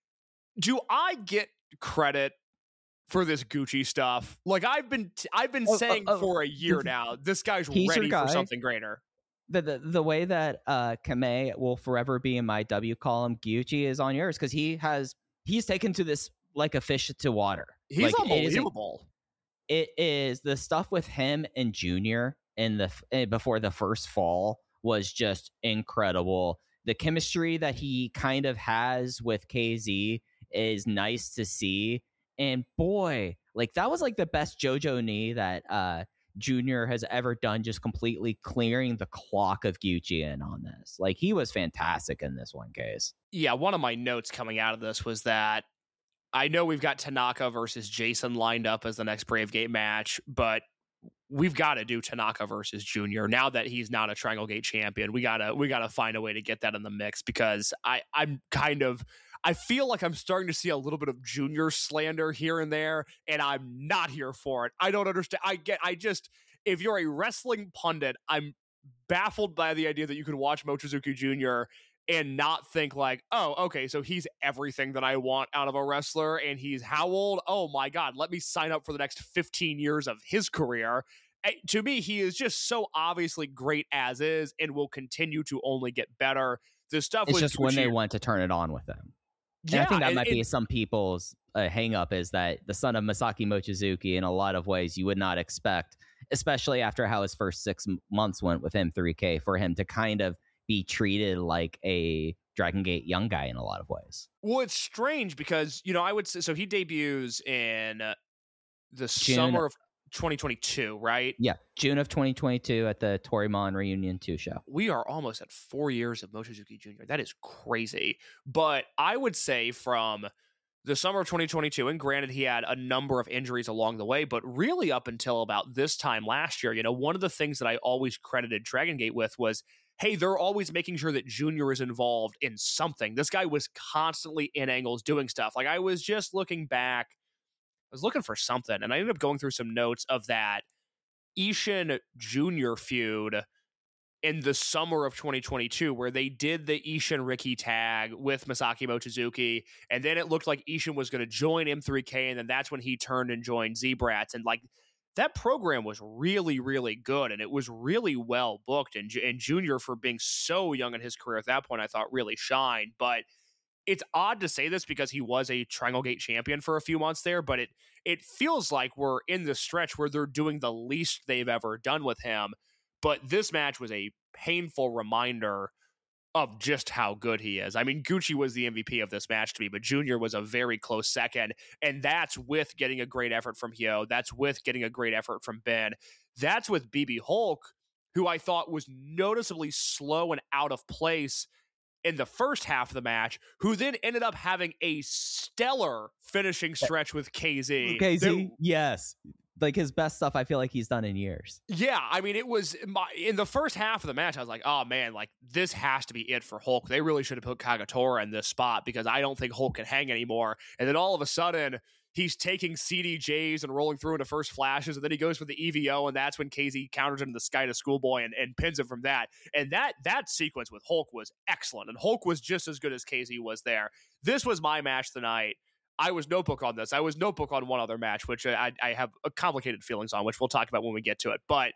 Do I get credit for this Gucci stuff? Like I've been t- I've been Oh, saying oh, oh. for a year now, this guy's He's your ready for guy. something greater. The, the the way that uh, Kamei will forever be in my W column, Gucci is on yours because he has he's taken to this like a fish to water. He's like, it is a- unbelievable. It is the stuff with him and Junior in the uh, before the first fall was just incredible. The chemistry that he kind of has with K Z is nice to see. And boy, like that was like the best JoJo knee that uh, Junior has ever done, just completely clearing the clock of Gucci in on this. Like he was fantastic in this one case. Yeah, one of my notes coming out of this was that I know we've got Tanaka versus Jason lined up as the next Brave Gate match, but we've got to do Tanaka versus Junior now that he's not a Triangle Gate champion. We gotta we gotta find a way to get that in the mix because I I'm kind of I feel like I'm starting to see a little bit of Junior slander here and there, and I'm not here for it. I don't understand. I get I just if you're a wrestling pundit, I'm baffled by the idea that you can watch Mochizuki Junior and not think like, oh, okay, so he's everything that I want out of a wrestler, and he's how old? Oh my God, let me sign up for the next fifteen years of his career. Eh, to me, he is just so obviously great as is and will continue to only get better. The stuff It's with just when they Gucci- want to turn it on with him. And yeah, I think that and- might be and- some people's uh, hang up is that the son of Masaki Mochizuki, in a lot of ways, you would not expect, especially after how his first six m- months went with M three K, for him to kind of be treated like a Dragon Gate young guy in a lot of ways. Well, it's strange because, you know, I would say, so he debuts in uh, the June. summer of twenty twenty-two, right? Yeah, June of twenty twenty-two at the Torimon Reunion two show. We are almost at four years of Mochizuki Junior That is crazy. But I would say from the summer of twenty twenty-two, and granted he had a number of injuries along the way, but really up until about this time last year, you know, one of the things that I always credited Dragon Gate with was, hey, they're always making sure that Junior is involved in something. This guy was constantly in angles doing stuff. Like I was just looking back, I was looking for something, and I ended up going through some notes of that Ishin Junior feud in the summer of twenty twenty-two, where they did the Ishin Ricky tag with Masaki Mochizuki, and then it looked like Ishin was going to join M three K, and then that's when he turned and joined Z-Brats, and like that program was really, really good, and it was really well booked, and, and Junior, for being so young in his career at that point, I thought really shined, but it's odd to say this because he was a Triangle Gate champion for a few months there, but it it feels like we're in the stretch where they're doing the least they've ever done with him. But this match was a painful reminder of just how good he is. I mean, Gucci was the M V P of this match to me, but Junior was a very close second, and that's with getting a great effort from Hyo. That's with getting a great effort from Ben. That's with B B Hulk, who I thought was noticeably slow and out of place in the first half of the match, who then ended up having a stellar finishing stretch with K Z. K Z, That- yes. like his best stuff I feel like he's done in years. Yeah, I mean, it was my, in the first half of the match, I was like, oh man, like this has to be it for Hulk. They really should have put Kagetora in this spot because I don't think Hulk can hang anymore. And then all of a sudden, he's taking C D Js and rolling through into first flashes, and then he goes for the E V O, and that's when K Z counters into the sky to Schoolboy and, and pins him from that. And that that sequence with Hulk was excellent, and Hulk was just as good as K Z was there. This was my match tonight. I was notebook on this. I was notebook on one other match, which I, I have complicated feelings on, which we'll talk about when we get to it. But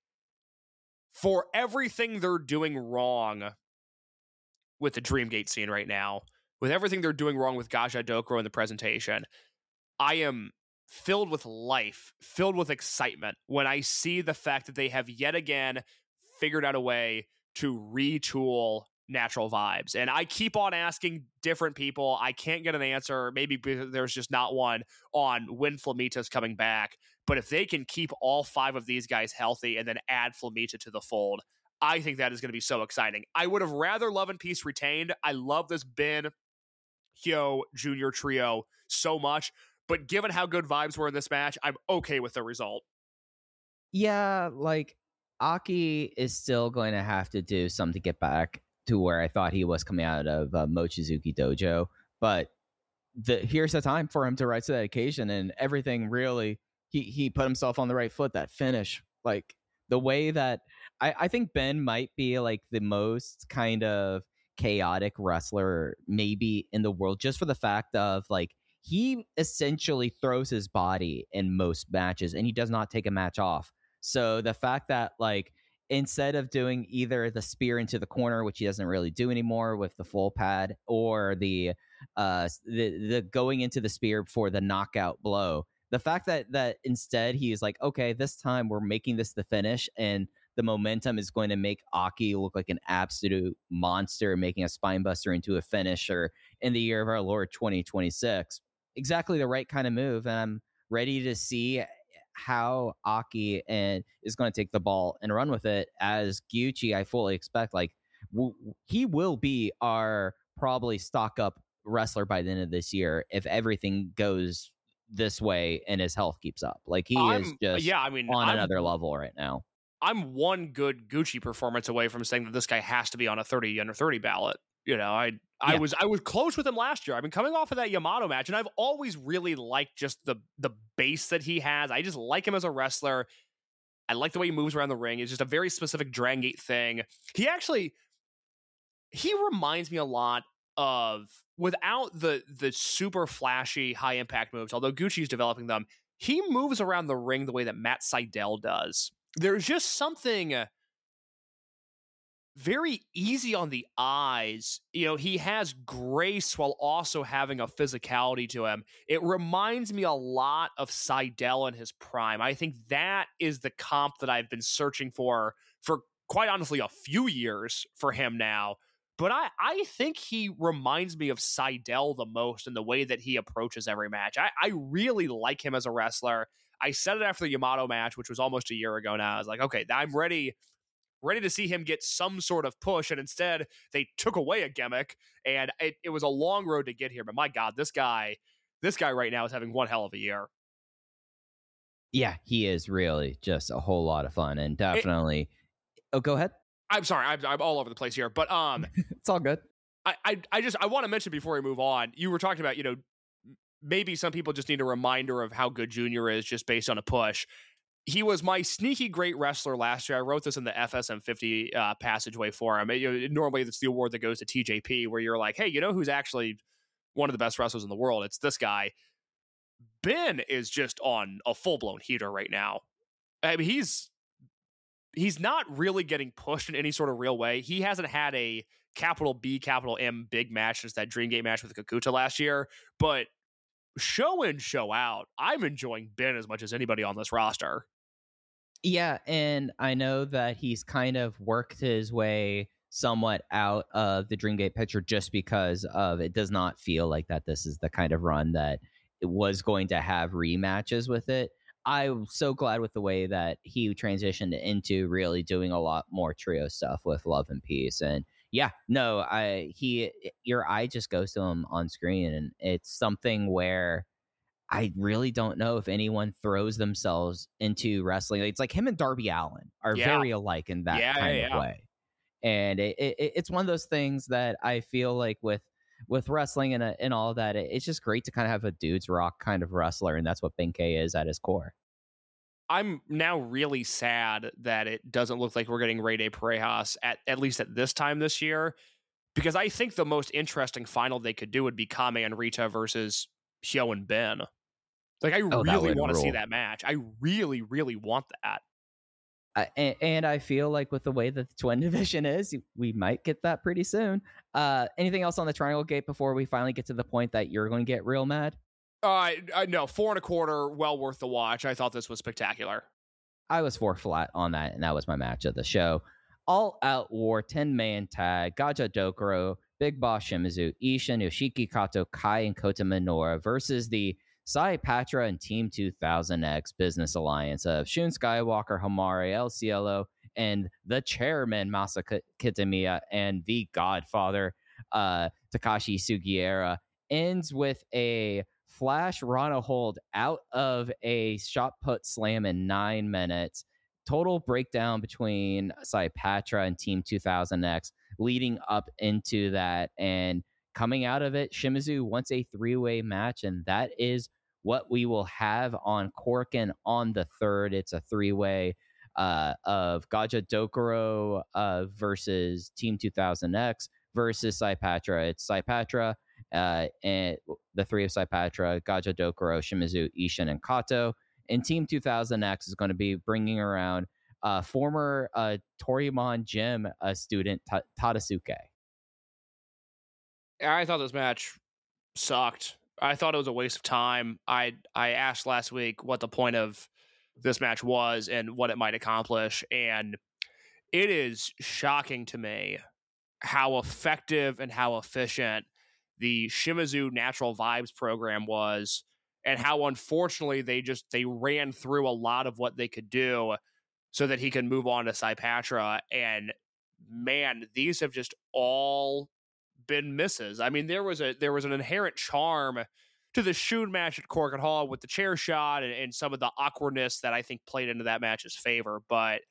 for everything they're doing wrong with the Dreamgate scene right now, with everything they're doing wrong with Gaja Dokro in the presentation, I am filled with life, filled with excitement when I see the fact that they have yet again figured out a way to retool Natural Vibes. And I keep on asking different people. I can't get an answer. Maybe because there's just not one on when Flamita's coming back. But if they can keep all five of these guys healthy and then add Flamita to the fold, I think that is going to be so exciting. I would have rather Love and Peace retained. I love this Ben, Hyo, Junior trio so much. But given how good vibes were in this match, I'm okay with the result. Yeah, like Aki is still going to have to do something to get back to where I thought he was coming out of uh, Mochizuki Dojo. But the, here's the time for him to rise to that occasion, and everything really, he, he put himself on the right foot. That finish, like the way that I, I think Ben might be like the most kind of chaotic wrestler maybe in the world, just for the fact of like, he essentially throws his body in most matches and he does not take a match off. So the fact that like, instead of doing either the spear into the corner, which he doesn't really do anymore with the full pad, or the uh the, the going into the spear for the knockout blow, the fact that that instead he's like, okay, this time we're making this the finish, and the momentum is going to make Aki look like an absolute monster, making a spinebuster into a finisher in the year of our Lord twenty twenty-six. Exactly the right kind of move, and I'm ready to see how Aki and is going to take the ball and run with it. As Gyuchi, I fully expect like w- he will be our probably stock up wrestler by the end of this year if everything goes this way and his health keeps up. Like he I'm, is just yeah, I mean, on I'm, another level right now. I'm one good Gucci performance away from saying that this guy has to be on a thirty under thirty ballot. You know, I I Yeah. was I was close with him last year. I've been coming off of that Yamato match, and I've always really liked just the the base that he has. I just like him as a wrestler. I like the way he moves around the ring. It's just a very specific Dragon Gate thing. He actually he reminds me a lot of, without the the super flashy high impact moves, although Gucci's developing them, he moves around the ring the way that Matt Sydal does. There's just something very easy on the eyes. You know, he has grace while also having a physicality to him. It reminds me a lot of Sydal in his prime. I think that is the comp that I've been searching for for quite honestly a few years for him now. But I, I think he reminds me of Sydal the most in the way that he approaches every match. I, I really like him as a wrestler. I said it after the Yamato match, which was almost a year ago now. I was like, okay, I'm ready ready to see him get some sort of push, and instead they took away a gimmick, and it, it was a long road to get here. But my God, this guy, this guy right now is having one hell of a year. Yeah, he is really just a whole lot of fun, and definitely. It, oh, go ahead. I'm sorry, I'm, I'm all over the place here, but um, it's all good. I, I, I just I want to mention before we move on. You were talking about, you know, maybe some people just need a reminder of how good Junior is just based on a push. He was my sneaky great wrestler last year. I wrote this in the F S M fifty uh, passageway for him. It, you know, normally, it's the award that goes to T J P, where you're like, hey, you know who's actually one of the best wrestlers in the world? It's this guy. Ben is just on a full-blown heater right now. I mean, he's he's not really getting pushed in any sort of real way. He hasn't had a capital B, capital M big match since that Dreamgate match with Kakuta last year, but show in, show out, I'm enjoying Ben as much as anybody on this roster. Yeah, and I know that he's kind of worked his way somewhat out of the Dreamgate picture just because of it does not feel like that this is the kind of run that it was going to have rematches with it. I'm so glad with the way that he transitioned into really doing a lot more trio stuff with Love and Peace. And yeah, no, I he your eye just goes to him on screen, and it's something where I really don't know if anyone throws themselves into wrestling. It's like him and Darby Allin are Yeah. very alike in that Yeah, kind yeah, of yeah. way. And it, it, it's one of those things that I feel like with with wrestling and, uh, and all that, it, it's just great to kind of have a dudes rock kind of wrestler. And that's what Ben-K is at his core. I'm now really sad that it doesn't look like we're getting Rey de Parejas at, at least at this time this year, because I think the most interesting final they could do would be Kame and Rita versus Hyo and Ben. Like, I Oh, that really would want to see rule. that match. I really, really want that. Uh, and, and I feel like with the way that the twin division is, we might get that pretty soon. Uh, anything else on the Triangle Gate before we finally get to the point that you're going to get real mad? Uh, uh, no, four and a quarter, well worth the watch. I thought this was spectacular. I was four flat on that, and that was my match of the show. All Out War, ten-man tag, Gaja Dokuro, Big Boss Shimizu, Ishin, Yoshiki Kato, Kai, and Kota Minoura versus the Sai Patra and Team two thousand X Business Alliance of Shun Skywalker, Hamare, El Cielo, and the chairman, Masa Kitamiya, and the Godfather, uh, Takashi Sugiura, ends with a Flash Rana hold out of a shot put slam in nine minutes. Total breakdown between Sai Patra and Team two thousand X leading up into that. And coming out of it, Shimizu wants a three-way match, and that is what we will have on Korakuen on the third. It's a three-way uh, of Gaja Dokuro uh, versus Team two thousand X versus Sai Patra. It's Sai Patra, uh, and the three of Sai Patra, Gaja Dokuro, Shimizu, Ishin, and Kato. And Team two thousand X is going to be bringing around uh, former uh, Toryumon Gym uh, student Ta- Tadasuke. I thought this match sucked. I thought it was a waste of time. I I asked last week what the point of this match was and what it might accomplish, and it is shocking to me how effective and how efficient the Shimizu Natural Vibes program was, and how unfortunately they just they ran through a lot of what they could do so that he can move on to Sai Patra. And man, these have just all been misses. I mean, there was a there was an inherent charm to the Shun match at Korakuen Hall with the chair shot and, and some of the awkwardness that I think played into that match's favor. But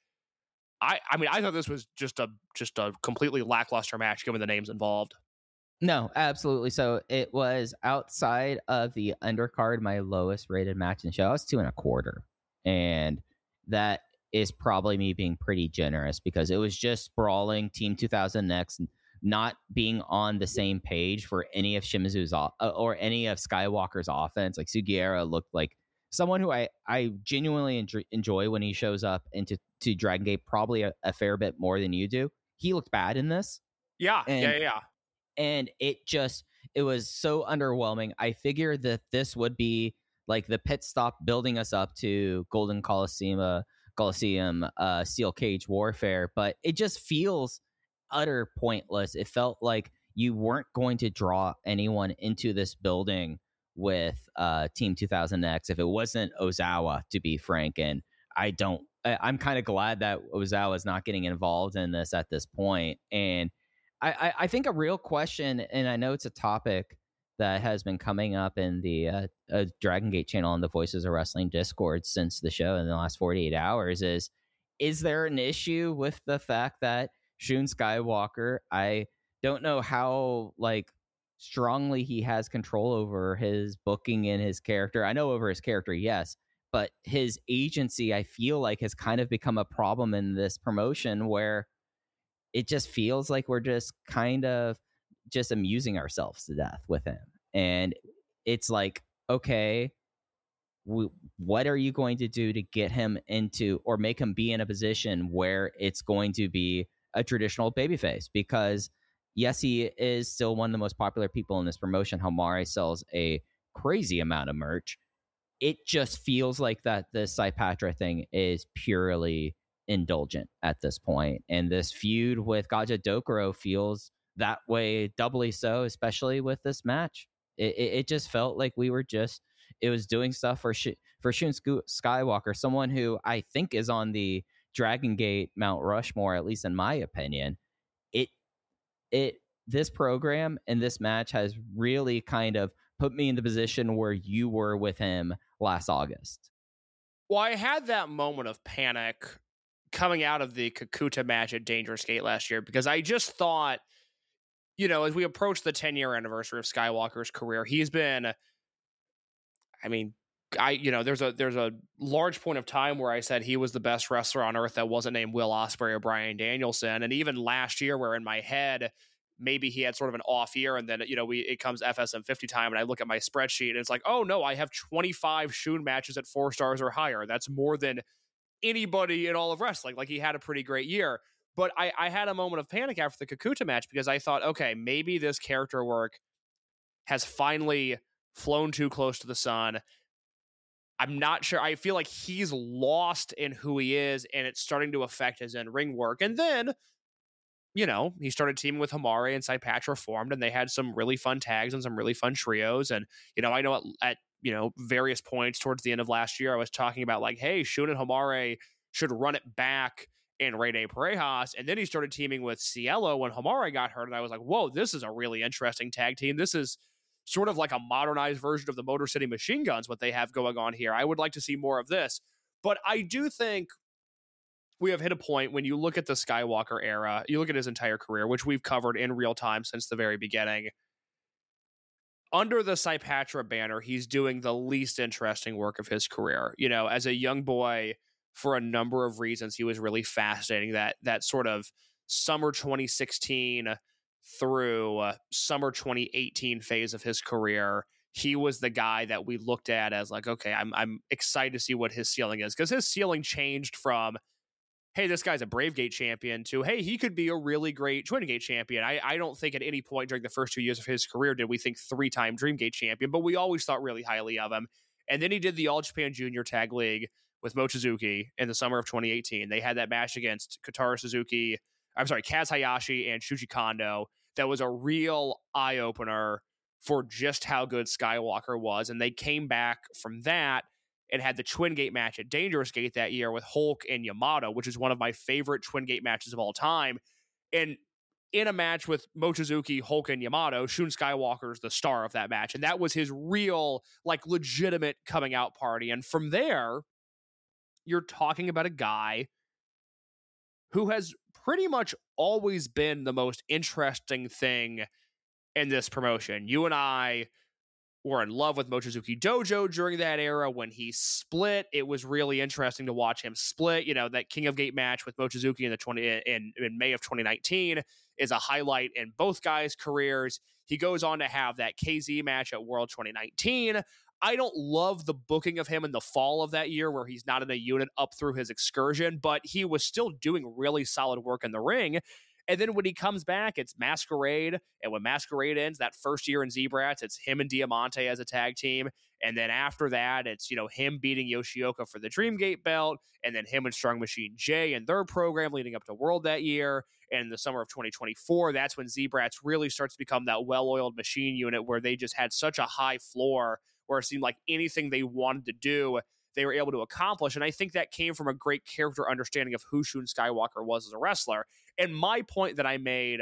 I I mean, I thought this was just a just a completely lackluster match given the names involved. No, absolutely. So it was outside of the undercard, my lowest rated match in the show. I was two and a quarter. And that is probably me being pretty generous because it was just sprawling Team two thousand X not being on the same page for any of Shimizu's o- or any of Skywalker's offense. Like Sugiura looked like someone who I, I genuinely enjoy, enjoy when he shows up into to Dragon Gate, probably a, a fair bit more than you do. He looked bad in this. Yeah, And- yeah, yeah. And it just, it was so underwhelming. I figured that this would be like the pit stop building us up to Golden Coliseum, uh, Coliseum, uh, Steel Cage Warfare, but it just feels utter pointless. It felt like you weren't going to draw anyone into this building with uh, Team two thousand X if it wasn't Ozawa, to be frank. And I don't, I, I'm kind of glad that Ozawa is not getting involved in this at this point. And I, I, I think a real question, and I know it's a topic that has been coming up in the uh, uh, Dragon Gate channel on the Voices of Wrestling Discord since the show in the last forty-eight hours is, is there an issue with the fact that Shun Skywalker, I don't know how like strongly he has control over his booking and his character. I know over his character, yes, but his agency, I feel like, has kind of become a problem in this promotion where it just feels like we're just kind of just amusing ourselves to death with him. And it's like, okay, we, what are you going to do to get him into or make him be in a position where it's going to be a traditional babyface? Because yes, he is still one of the most popular people in this promotion. Hamare sells a crazy amount of merch. It just feels like that the Sai Patra thing is purely indulgent at this point. And this feud with Gaja Dokuro feels that way doubly so, especially with this match. It, it, it just felt like we were just, it was doing stuff for, Sh- for Shun Skywalker, someone who I think is on the Dragon Gate Mount Rushmore, at least in my opinion. It, it, this program and this match has really kind of put me in the position where you were with him last August. Well, I had that moment of panic coming out of the Kakuta match at Dangerous Gate last year because I just thought, you know, as we approach the ten-year anniversary of Skywalker's career, he's been, I mean, I, you know, there's a there's a large point of time where I said he was the best wrestler on earth that wasn't named Will Ospreay or Bryan Danielson. And even last year where in my head, maybe he had sort of an off year and then, you know, we it comes F S M fifty time and I look at my spreadsheet and it's like, oh no, I have twenty-five Shun matches at four stars or higher. That's more than anybody in all of wrestling. Like, he had a pretty great year. But I, I had a moment of panic after the Kakuta match because I thought, okay, maybe this character work has finally flown too close to the sun. I'm not sure. I feel like he's lost in who he is, and it's starting to affect his in-ring work. And then, you know, he started teaming with Hamare, and Saipatra formed, and they had some really fun tags and some really fun trios. And, you know, I know at, at you know, various points towards the end of last year, I was talking about, like, hey, Shun and Hamare should run it back in Rey de Parejas. And then he started teaming with Cielo when Hamare got hurt, and I was like, whoa, this is a really interesting tag team. This is sort of like a modernized version of the Motor City Machine Guns, what they have going on here. I would like to see more of this. But I do think we have hit a point when you look at the Skywalker era, you look at his entire career, which we've covered in real time since the very beginning. Under the Saipatra banner, he's doing the least interesting work of his career. You know, as a young boy, for a number of reasons, he was really fascinating. That, that sort of summer twenty sixteen through uh, summer twenty eighteen phase of his career, he was the guy that we looked at as like, okay, I'm I'm excited to see what his ceiling is, because his ceiling changed from, hey, this guy's a Brave Gate champion to, hey, he could be a really great Twin Gate champion. I, I don't think at any point during the first two years of his career did we think three-time Dream Gate champion, but we always thought really highly of him. And then he did the All Japan Junior Tag League with Mochizuki in the summer of twenty eighteen. They had that match against Kotaro Suzuki, I'm sorry, Kaz Hayashi and Shuji Kondo. That was a real eye-opener for just how good Skywalker was. And they came back from that and had the Twin Gate match at Dangerous Gate that year with Hulk and Yamato, which is one of my favorite Twin Gate matches of all time. And in a match with Mochizuki, Hulk, and Yamato, Shun Skywalker is the star of that match. And that was his real, like, legitimate coming out party. And from there, you're talking about a guy who has pretty much always been the most interesting thing in this promotion. You and I were in love with Mochizuki Dojo during that era. When he split, it was really interesting to watch him split. You know, that King of Gate match with Mochizuki in the twenty in, in May of twenty nineteen is a highlight in both guys' careers. He goes on to have that K Z match at World twenty nineteen. I don't love the booking of him in the fall of that year where he's not in a unit up through his excursion, but he was still doing really solid work in the ring. And then when he comes back, it's Masquerade. And when Masquerade ends, that first year in Z-Brats, it's him and Diamante as a tag team. And then after that, it's, you know, him beating Yoshioka for the Dreamgate belt. And then him and Strong Machine J and their program leading up to World that year. And in the summer of twenty twenty-four, that's when Z-Brats really starts to become that well-oiled machine unit where they just had such a high floor where it seemed like anything they wanted to do, they were able to accomplish. And I think that came from a great character understanding of who Shun Skywalker was as a wrestler. And my point that I made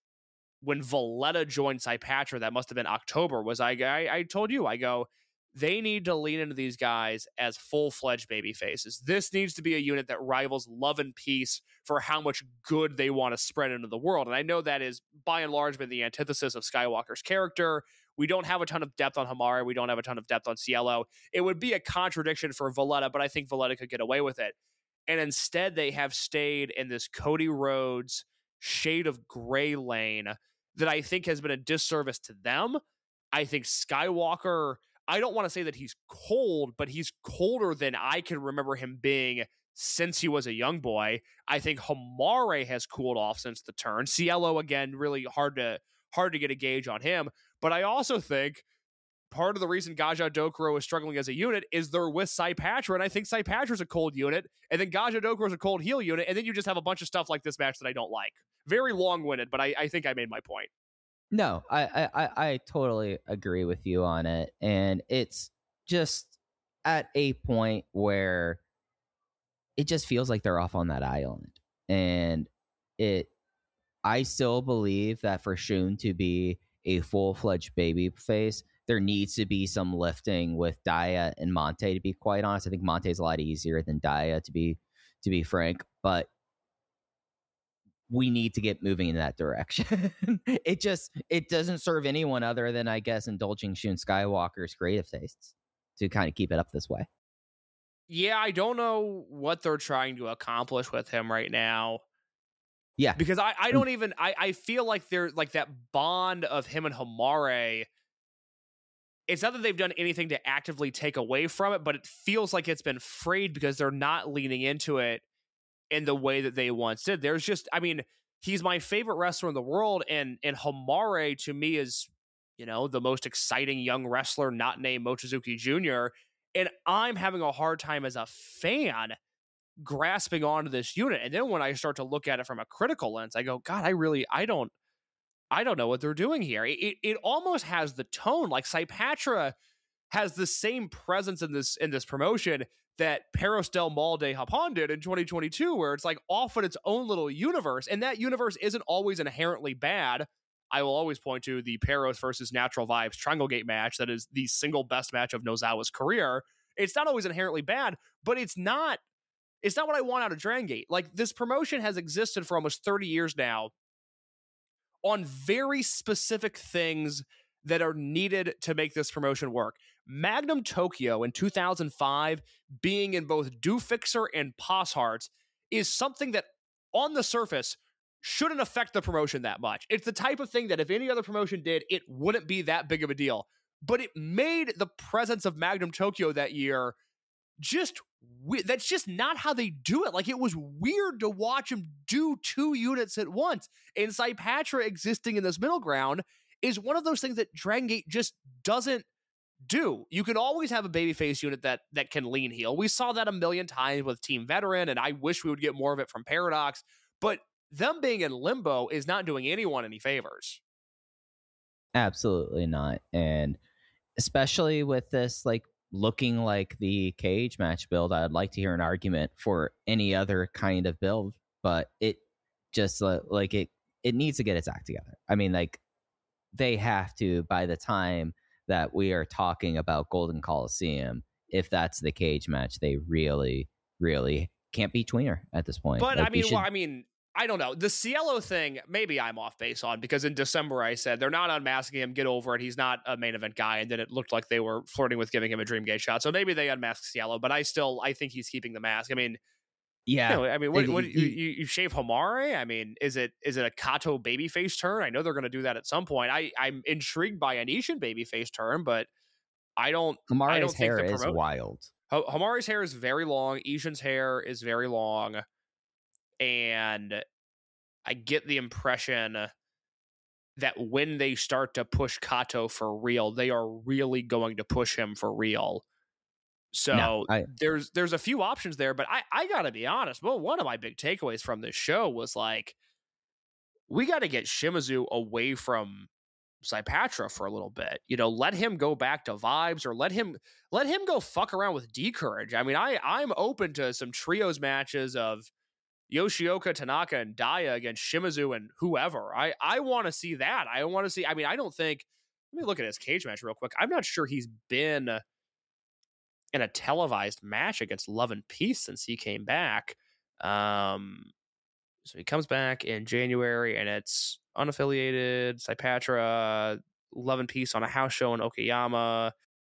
when Valletta joined Saipatra, that must have been October, was I, I, I told you, I go, they need to lean into these guys as full-fledged baby faces. This needs to be a unit that rivals Love and Peace for how much good they want to spread into the world. And I know that is, by and large, been the antithesis of Skywalker's character. We don't have a ton of depth on Hamare. We don't have a ton of depth on Cielo. It would be a contradiction for Valletta, but I think Valletta could get away with it. And instead, they have stayed in this Cody Rhodes shade of gray lane that I think has been a disservice to them. I think Skywalker, I don't want to say that he's cold, but he's colder than I can remember him being since he was a young boy. I think Hamare has cooled off since the turn. Cielo, again, really hard to hard to get a gauge on him. But I also think part of the reason Gaja Dokuro is struggling as a unit is they're with Saipatra, and I think Saipatra's a cold unit, and then Gaja Dokuro is a cold heel unit, and then you just have a bunch of stuff like this match that I don't like. Very long-winded, but I, I think I made my point. No, I, I, I totally agree with you on it. And it's just at a point where it just feels like they're off on that island. And it, I still believe that for Shun to be a full-fledged baby face, there needs to be some lifting with Daya and Monte, to be quite honest. I think Monte's a lot easier than Daya, to be to be frank, but we need to get moving in that direction. It just, it doesn't serve anyone other than, I guess, indulging Shun Skywalker's creative tastes to kind of keep it up this way. Yeah, I don't know what they're trying to accomplish with him right now. Yeah. Because I, I don't even, I, I feel like they're like that bond of him and Homare. It's not that they've done anything to actively take away from it, but it feels like it's been frayed because they're not leaning into it in the way that they once did. There's just, I mean, he's my favorite wrestler in the world, and and Homare to me is, you know, the most exciting young wrestler not named Mochizuki Junior, and I'm having a hard time as a fan grasping onto this unit. And then when I start to look at it from a critical lens, I go, God, I really, I don't, I don't know what they're doing here. It it, it almost has the tone like Saipatra has the same presence in this in this promotion that Perros del Mal de Japón did in twenty twenty-two, where it's like off in its own little universe, and that universe isn't always inherently bad. I will always point to the Perros versus Natural Vibes Triangle Gate match that is the single best match of Nozawa's career. It's not always inherently bad, but it's not it's not what I want out of Dragon Gate. Like, this promotion has existed for almost thirty years now on very specific things that are needed to make this promotion work. Magnum Tokyo in two thousand five being in both Do Fixer and Pos Hearts is something that on the surface shouldn't affect the promotion that much. It's the type of thing that if any other promotion did, it wouldn't be that big of a deal. But it made the presence of Magnum Tokyo that year just, that's just not how they do it. Like, it was weird to watch him do two units at once. And Saipatra existing in this middle ground is one of those things that Dragon Gate just doesn't do. You can always have a babyface unit that that can lean heel. We saw that a million times with Team Veteran, and I wish we would get more of it from Paradox, but them being in limbo is not doing anyone any favors. Absolutely not. And especially with this, like, looking like the cage match build, I'd like to hear an argument for any other kind of build, but it just uh, like it it needs to get its act together. I mean, like, they have to, by the time that we are talking about Golden Coliseum, if that's the cage match, they really, really can't be tweener at this point. But like, I mean, should... well, I mean, I don't know. The Cielo thing, maybe I'm off base on, because in December I said they're not unmasking him, get over it, he's not a main event guy, and then it looked like they were flirting with giving him a Dream Gate shot. So maybe they unmasked Cielo, but I still, I think he's keeping the mask. I mean, yeah. You know, I mean, what, they, what, you, you, you shave Homare? I mean, is it is it a Kato babyface turn? I know they're going to do that at some point. I, I'm intrigued by an Ishin babyface turn, but I don't. Homare's I don't hair think the is promote- wild. H- Homare's hair is very long. Ishin's hair is very long, and I get the impression that when they start to push Kato for real, they are really going to push him for real. So no, I, there's there's a few options there, but I, I gotta be honest. Well, one of my big takeaways from this show was like, we got to get Shimizu away from Saipatra for a little bit. You know, let him go back to Vibes, or let him let him go fuck around with D-Courage. I mean, I I'm open to some trios matches of Yoshioka, Tanaka, and Daya against Shimizu and whoever. I I want to see that. I want to see. I mean, I don't think. Let me look at his cage match real quick. I'm not sure he's been in a televised match against Love and Peace since he came back. Um, so he comes back in January, and it's unaffiliated, Saipatra, Love and Peace on a house show in Okayama.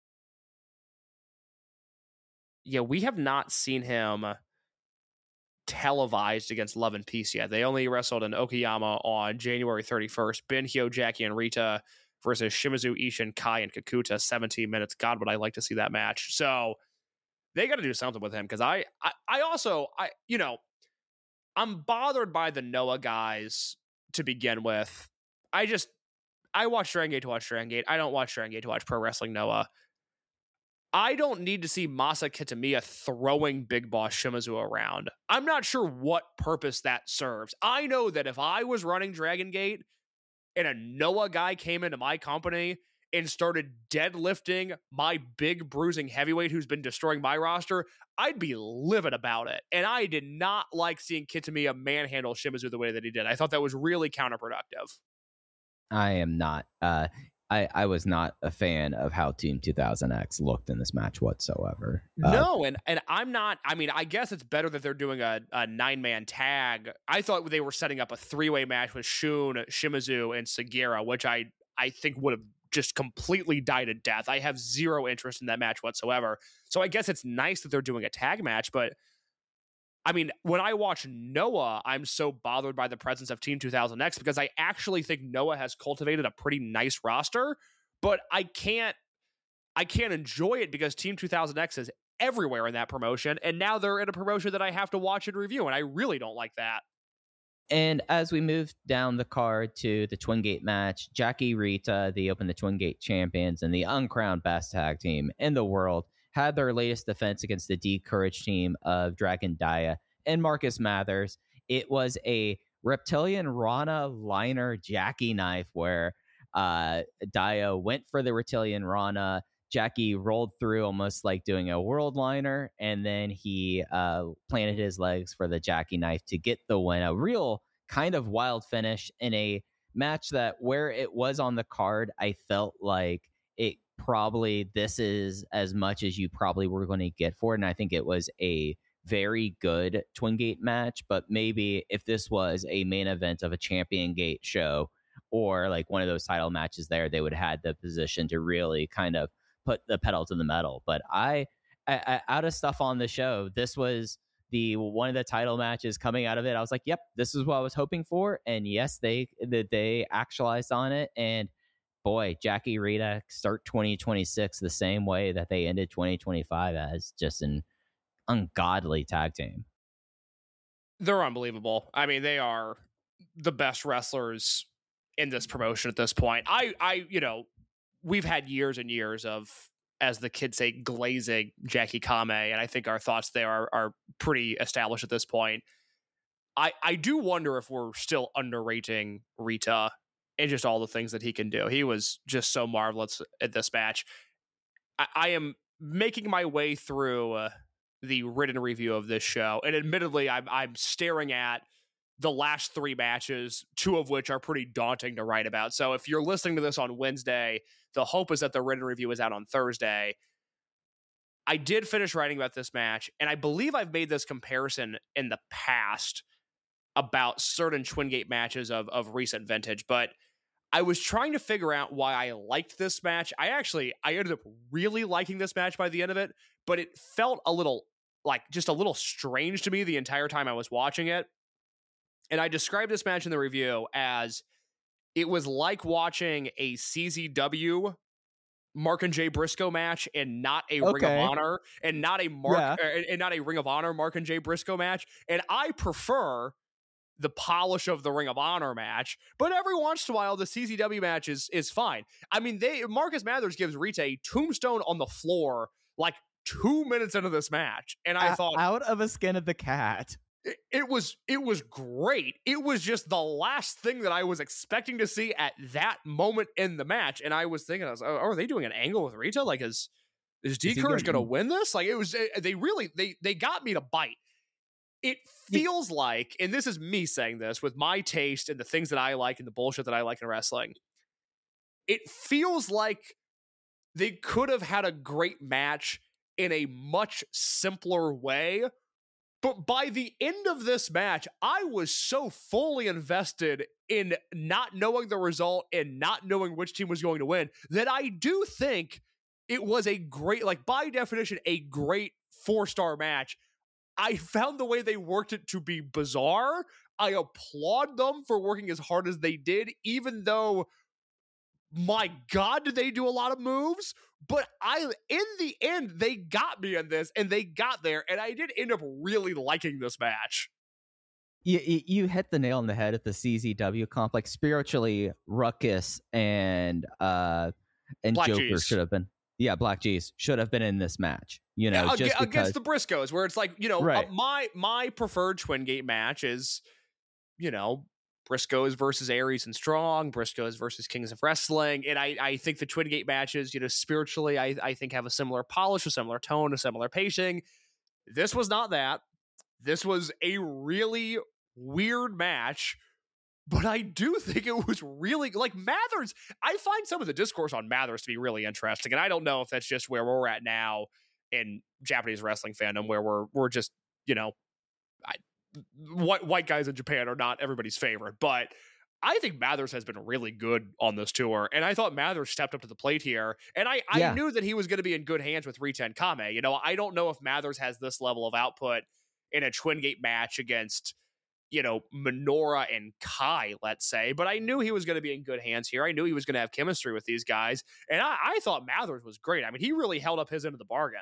Yeah, we have not seen him televised against Love and Peace yet. They only wrestled in Okayama on January thirty-first. Benhyo, Jackie, and Rita versus Shimizu, Ishin, Kai, and Kakuta, seventeen minutes. God, would I like to see that match. So they got to do something with him, because I, I, I also, I, you know, I'm bothered by the Noah guys to begin with. I just, I watch Dragon Gate to watch Dragon Gate. I don't watch Dragon Gate to watch Pro Wrestling Noah. I don't need to see Masa Kitamiya throwing Big Boss Shimizu around. I'm not sure what purpose that serves. I know that if I was running Dragon Gate and a Noah guy came into my company and started deadlifting my big bruising heavyweight who's been destroying my roster, I'd be livid about it. And I did not like seeing Kitamiya manhandle Shimizu the way that he did. I thought that was really counterproductive. I am not. Uh, I, I was not a fan of how Team two thousand X looked in this match whatsoever. No, uh, and and I'm not. I mean, I guess it's better that they're doing a, a nine man tag. I thought they were setting up a three way match with Shun, Shimizu, and Sugiura, which I I think would have just completely died a death. I have zero interest in that match whatsoever. So I guess it's nice that they're doing a tag match, but I mean, when I watch Noah, I'm so bothered by the presence of Team two thousand X because I actually think Noah has cultivated a pretty nice roster, but I can't I can't enjoy it because Team two thousand X is everywhere in that promotion, and now they're in a promotion that I have to watch and review, and I really don't like that. And as we move down the card to the Twin Gate match, Jackie Rita, the Open the Twin Gate champions and the uncrowned best tag team in the world, had their latest defense against the D-Courage team of Dragon Dia and Marcus Mathers. It was a Reptilian Rana liner Jackie knife where uh, Dia went for the Reptilian Rana. Jackie rolled through almost like doing a world liner, and then he uh, planted his legs for the Jackie knife to get the win. A real kind of wild finish in a match that where it was on the card, I felt like it probably this is as much as you probably were going to get for it. And I think it was a very good Twin Gate match, but maybe if this was a main event of a Champion Gate show or like one of those title matches there, they would have had the position to really kind of put the pedal to the metal. But I, I, I out of stuff on the show, this was the one of the title matches coming out of it. I was like, yep, this is what I was hoping for. And yes, they that they actualized on it. And boy, Jackie Rita start twenty twenty-six the same way that they ended twenty twenty-five as, just an ungodly tag team. They're unbelievable. I mean, they are the best wrestlers in this promotion at this point. I, I, you know, we've had years and years of, as the kids say, glazing Jackie Kame, and I think our thoughts there are, are pretty established at this point. I, I do wonder if we're still underrating Rita and just all the things that he can do. He was just so marvelous at this match. I, I am making my way through uh, the written review of this show, and admittedly, I'm I'm staring at the last three matches, two of which are pretty daunting to write about. So if you're listening to this on Wednesday, the hope is that the written review is out on Thursday. I did finish writing about this match, and I believe I've made this comparison in the past about certain Twin Gate matches of, of recent vintage, but I was trying to figure out why I liked this match. I actually, I ended up really liking this match by the end of it, but it felt a little, like, just a little strange to me the entire time I was watching it. And I described this match in the review as it was like watching a C Z W Mark and Jay Briscoe match and not a Okay. Ring of Honor and not a Mark Yeah. uh, and not a Ring of Honor Mark and Jay Briscoe match. And I prefer the polish of the Ring of Honor match, but every once in a while the C Z W match is is fine. I mean, they Marcus Mathers gives Rita a tombstone on the floor like two minutes into this match, and I O- thought out of a skin of the cat. it, it was it was great. It was just the last thing that I was expecting to see at that moment in the match, and I was thinking, I was, oh, are they doing an angle with Rita? Like, is is D Is he Courage gonna- going to win this? Like, it was they really they they got me to bite. It feels like, and this is me saying this with my taste and the things that I like and the bullshit that I like in wrestling, it feels like they could have had a great match in a much simpler way. But by the end of this match, I was so fully invested in not knowing the result and not knowing which team was going to win that I do think it was a great, like by definition, a great four-star match. I found the way they worked it to be bizarre. I applaud them for working as hard as they did, even though, my God, did they do a lot of moves? But I, in the end, they got me in this, and they got there, and I did end up really liking this match. You, you you hit the nail on the head at the C Z W complex. Spiritually, Ruckus and uh and Black Joker G's. should have been. Yeah, Black G's should have been in this match. You know, Yeah, just ag- because. against the Briscoes, where it's like, you know, Right. uh, my my preferred Twin Gate match is, you know, Briscoes versus Aries and Strong, Briscoes versus Kings of Wrestling, and I I think the Twin Gate matches, you know, spiritually, I I think have a similar polish, a similar tone, a similar pacing. This was not that. This was a really weird match But I do think it was really, like, Mathers. I find some of the discourse on Mathers to be really interesting. And I don't know if that's just where we're at now in Japanese wrestling fandom, where we're, we're just, you know, I, white, white guys in Japan are not everybody's favorite. But I think Mathers has been really good on this tour. And I thought Mathers stepped up to the plate here. And I, I Yeah. knew that he was going to be in good hands with Rita and Kame. You know, I don't know if Mathers has this level of output in a Twin Gate match against, you know, Minoura and Kai, let's say, but I knew he was going to be in good hands here. I knew he was going to have chemistry with these guys. And I, I thought Mathers was great. I mean, he really held up his end of the bargain.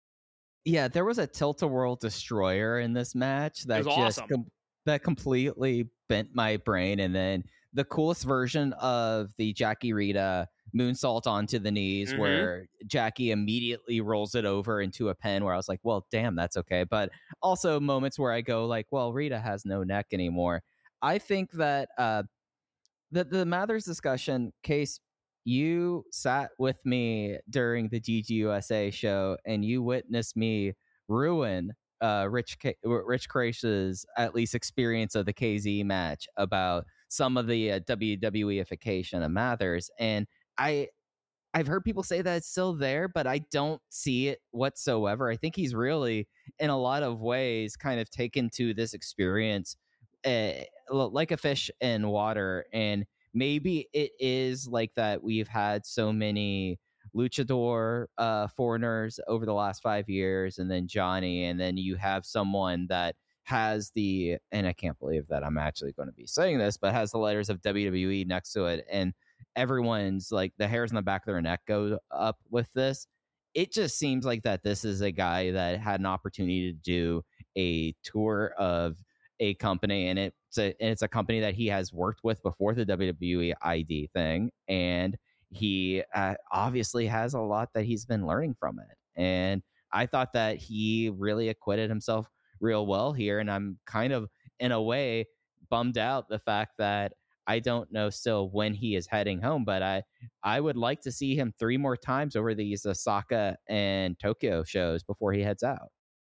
Yeah, there was a tilt-a-whirl destroyer in this match that It was just awesome. com- that completely bent my brain. And then the coolest version of the Jackie Rita moonsault onto the knees, Mhm. where Jackie immediately rolls it over into a pen, where I was like, well, damn, that's okay. But also moments where I go like, well, Rita has no neck anymore. I think that uh, the, the Mathers discussion, Case, you sat with me during the G G U S A show and you witnessed me ruin uh, Rich K- Rich Krace's at least experience of the K Z match about some of the uh, W W E-ification of Mathers. And I, I've heard people say that it's still there, but I don't see it whatsoever. I think he's really, in a lot of ways, kind of taken to this experience uh, like a fish in water. And maybe it is like that we've had so many luchador uh, foreigners over the last five years, and then Johnny, and then you have someone that has the, and I can't believe that I'm actually going to be saying this, but has the letters of W W E next to it, and everyone's like the hairs on the back of their neck go up with this. It just seems like that this is a guy that had an opportunity to do a tour of a company, and it's a, and it's a company that he has worked with before the W W E I D thing, and he uh, obviously has a lot that he's been learning from it. And I thought that he really acquitted himself real well here, and I'm kind of, in a way, bummed out the fact that I don't know still when he is heading home, but I I would like to see him three more times over these Osaka and Tokyo shows before he heads out.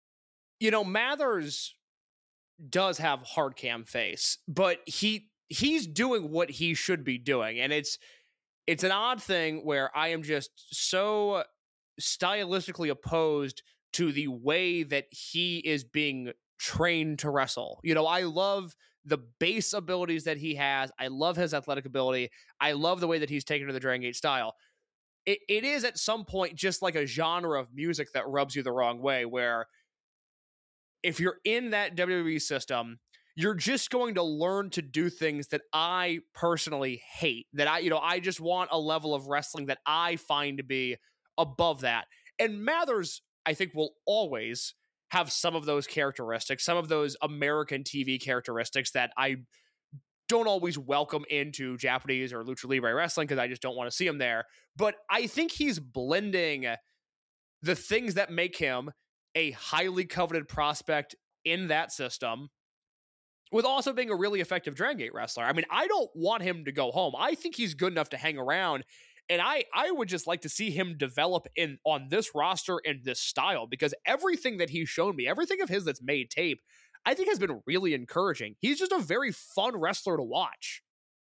You know, Mathers does have hard cam face, but he he's doing what he should be doing. And it's it's an odd thing where I am just so stylistically opposed to the way that he is being trained to wrestle. You know, I love the base abilities that he has. I love his athletic ability. I love the way that he's taken to the Dragon Gate style. It, it is at some point just like a genre of music that rubs you the wrong way, where if you're in that W W E system, you're just going to learn to do things that I personally hate, that I, you know, I just want a level of wrestling that I find to be above that. And Mathers, I think, will always have some of those characteristics, some of those American T V characteristics that I don't always welcome into Japanese or Lucha Libre wrestling, because I just don't want to see him there. But I think he's blending the things that make him a highly coveted prospect in that system with also being a really effective Dragon Gate wrestler. I mean, I don't want him to go home. I think he's good enough to hang around. And I, I would just like to see him develop in on this roster and this style, because everything that he's shown me, everything of his that's made tape, I think has been really encouraging. He's just a very fun wrestler to watch.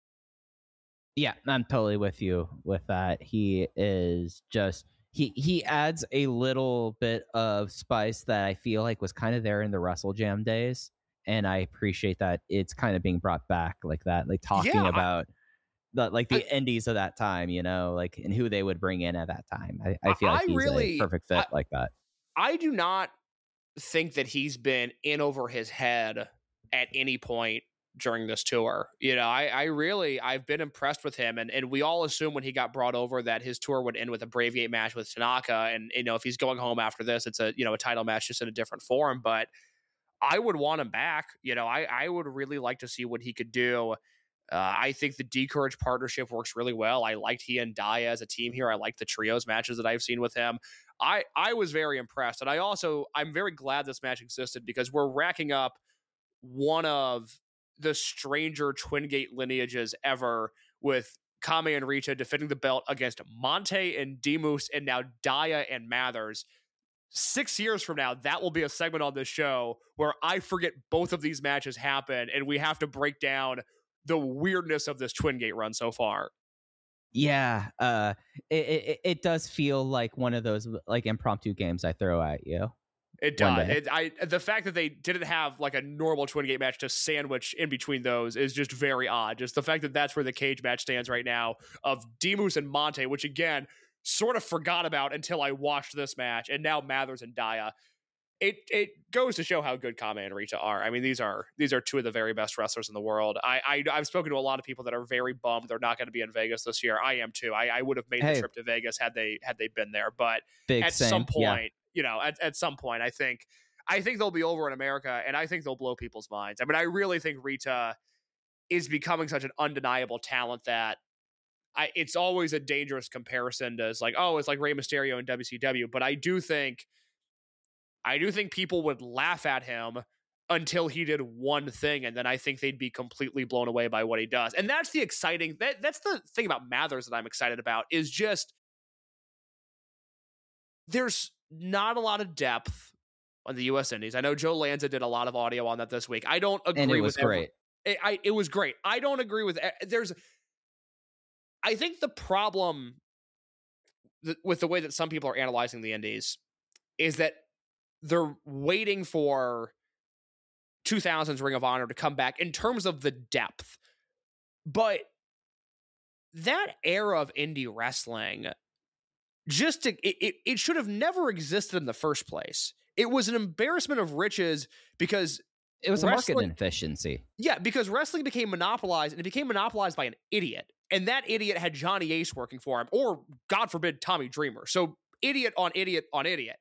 Yeah, I'm totally with you with that. He is just, he he adds a little bit of spice that I feel like was kind of there in the Wrestle Jam days. And I appreciate that it's kind of being brought back like that, like talking Yeah, I- about the like the I- indies of that time, you know, like, and who they would bring in at that time. I, I feel like I he's really- a perfect fit I- like that. I do not think that he's been in over his head at any point during this tour. You know, I, I really, I've been impressed with him. And, and we all assume when he got brought over that his tour would end with a Brave Gate match with Tanaka. And, you know, if he's going home after this, it's a, you know, a title match just in a different form. But I would want him back. You know, I, I would really like to see what he could do. Uh, I think the D-Courage partnership works really well. I liked he and Daya as a team here. I like the trios matches that I've seen with him. I, I was very impressed. And I also, I'm very glad this match existed, because we're racking up one of the stranger Twin Gate lineages ever, with Kame and Rita defending the belt against Monte and Demus, and now Daya and Mathers. Six years from now, that will be a segment on this show where I forget both of these matches happen, and we have to break down the weirdness of this Twin Gate run so far. Yeah, uh, it, it it does feel like one of those like impromptu games I throw at you. It does. It, I the fact that they didn't have like a normal Twin Gate match to sandwich in between those is just very odd. Just the fact that that's where the cage match stands right now of Demus and Monte, which again sort of forgot about until I watched this match, and now Mathers and Daya. It it goes to show how good Kame and Rita are. I mean, these are these are two of the very best wrestlers in the world. I, I I've spoken to a lot of people that are very bummed they're not going to be in Vegas this year. I am too. I, I would have made Hey. the trip to Vegas had they had they been there. But Big at same. some point, Yeah. you know, at, at some point, I think I think they'll be over in America, and I think they'll blow people's minds. I mean, I really think Rita is becoming such an undeniable talent that I it's always a dangerous comparison to it's like, oh, it's like Rey Mysterio in W C W. But I do think. I do think people would laugh at him until he did one thing, and then I think they'd be completely blown away by what he does. And that's the exciting, that, that's the thing about Mathers that I'm excited about, is just there's not a lot of depth on the U S Indies. I know Joe Lanza did a lot of audio on that this week. I don't agree And it with was every- great. It, I, it was great. I don't agree with, there's, I think the problem th- with the way that some people are analyzing the Indies is that they're waiting for two thousands Ring of Honor to come back in terms of the depth. But that era of indie wrestling, just to, it, it, it should have never existed in the first place. It was an embarrassment of riches because It was a market wrestling- inefficiency. Yeah, because wrestling became monopolized, and it became monopolized by an idiot. And that idiot had Johnny Ace working for him, or God forbid, Tommy Dreamer. So idiot on idiot on idiot.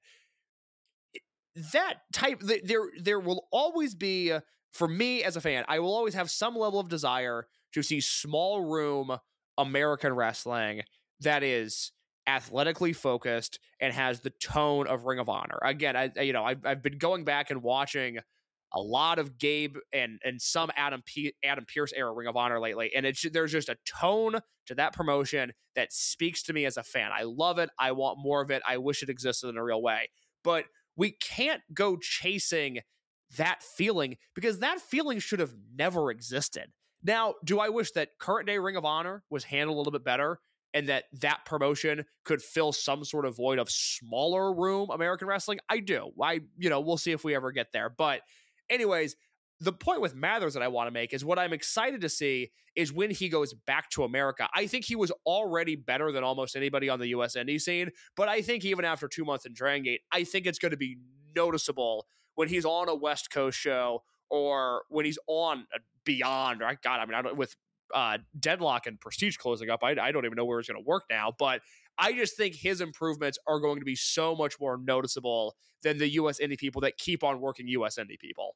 That type, there, there will always be, uh, for me as a fan, I will always have some level of desire to see small room American wrestling that is athletically focused and has the tone of Ring of Honor. Again, I, you know, I've, I've been going back and watching a lot of Gabe and and some Adam P, Adam Pearce era Ring of Honor lately, and it's there's just a tone to that promotion that speaks to me as a fan. I love it. I want more of it. I wish it existed in a real way, but we can't go chasing that feeling because that feeling should have never existed. Now, do I wish that current day Ring of Honor was handled a little bit better and that that promotion could fill some sort of void of smaller room American wrestling? I do. I, you know, we'll see if we ever get there. But anyways, the point with Mathers that I want to make is what I'm excited to see is when he goes back to America. I think he was already better than almost anybody on the U S indie scene, but I think even after two months in Dragon Gate, I think it's going to be noticeable when he's on a West Coast show or when he's on a Beyond. Or God, I mean, I don't, with uh, Deadlock and Prestige closing up, I, I don't even know where it's going to work now, but I just think his improvements are going to be so much more noticeable than the U S indie people that keep on working U S indie people.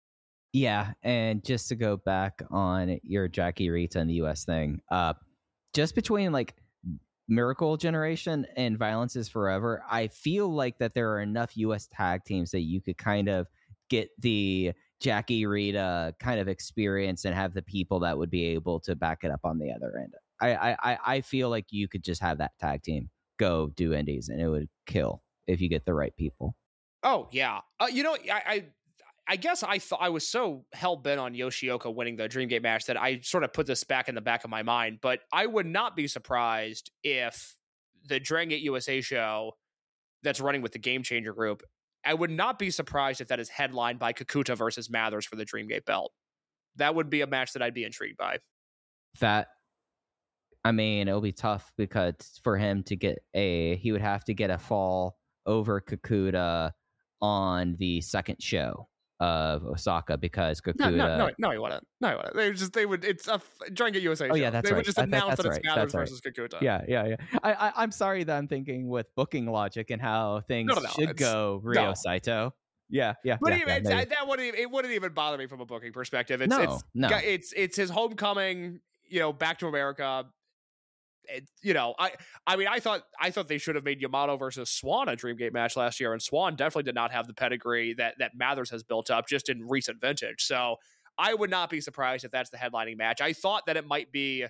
Yeah, and just to go back on your Jackie Rita and the U S thing, uh, just between like Miracle Generation and Violence is Forever, I feel like that there are enough U S tag teams that you could kind of get the Jackie Rita kind of experience and have the people that would be able to back it up on the other end. I I, I feel like you could just have that tag team go do indies and it would kill if you get the right people. Oh yeah, uh, you know I. I I guess I thought I was so hell bent on Yoshioka winning the Dream Gate match that I sort of put this back in the back of my mind. But I would not be surprised if the Dragon Gate U S A show that's running with the Game Changer group, I would not be surprised if that is headlined by Kakuta versus Mathers for the Dream Gate belt. That would be a match that I'd be intrigued by. That, I mean, it'll be tough because for him to get a, he would have to get a fall over Kakuta on the second show of Osaka because Kakuta. No, no, no, no, he wouldn't. No, he wouldn't. They would just, they would, it's a Dragon Gate U S A Oh, show. yeah, that's they right. would just That- that- announce that's that it's right. Mathers That's right. versus Kakuta. Yeah, yeah, yeah. I, I, I'm sorry that I'm thinking with booking logic and how things No, no, no, should it's- go Ryo no. Saito. Yeah, yeah. But yeah, even yeah, it's, no, I- that wouldn't even, it wouldn't even bother me from a booking perspective. It's No, it's no. it's it's his homecoming, you know, back to America. It, you know, I I mean, I thought I thought they should have made Yamato versus Swan a Dream Gate match last year, and Swan definitely did not have the pedigree that that Mathers has built up just in recent vintage. So I would not be surprised if that's the headlining match. I thought that it might be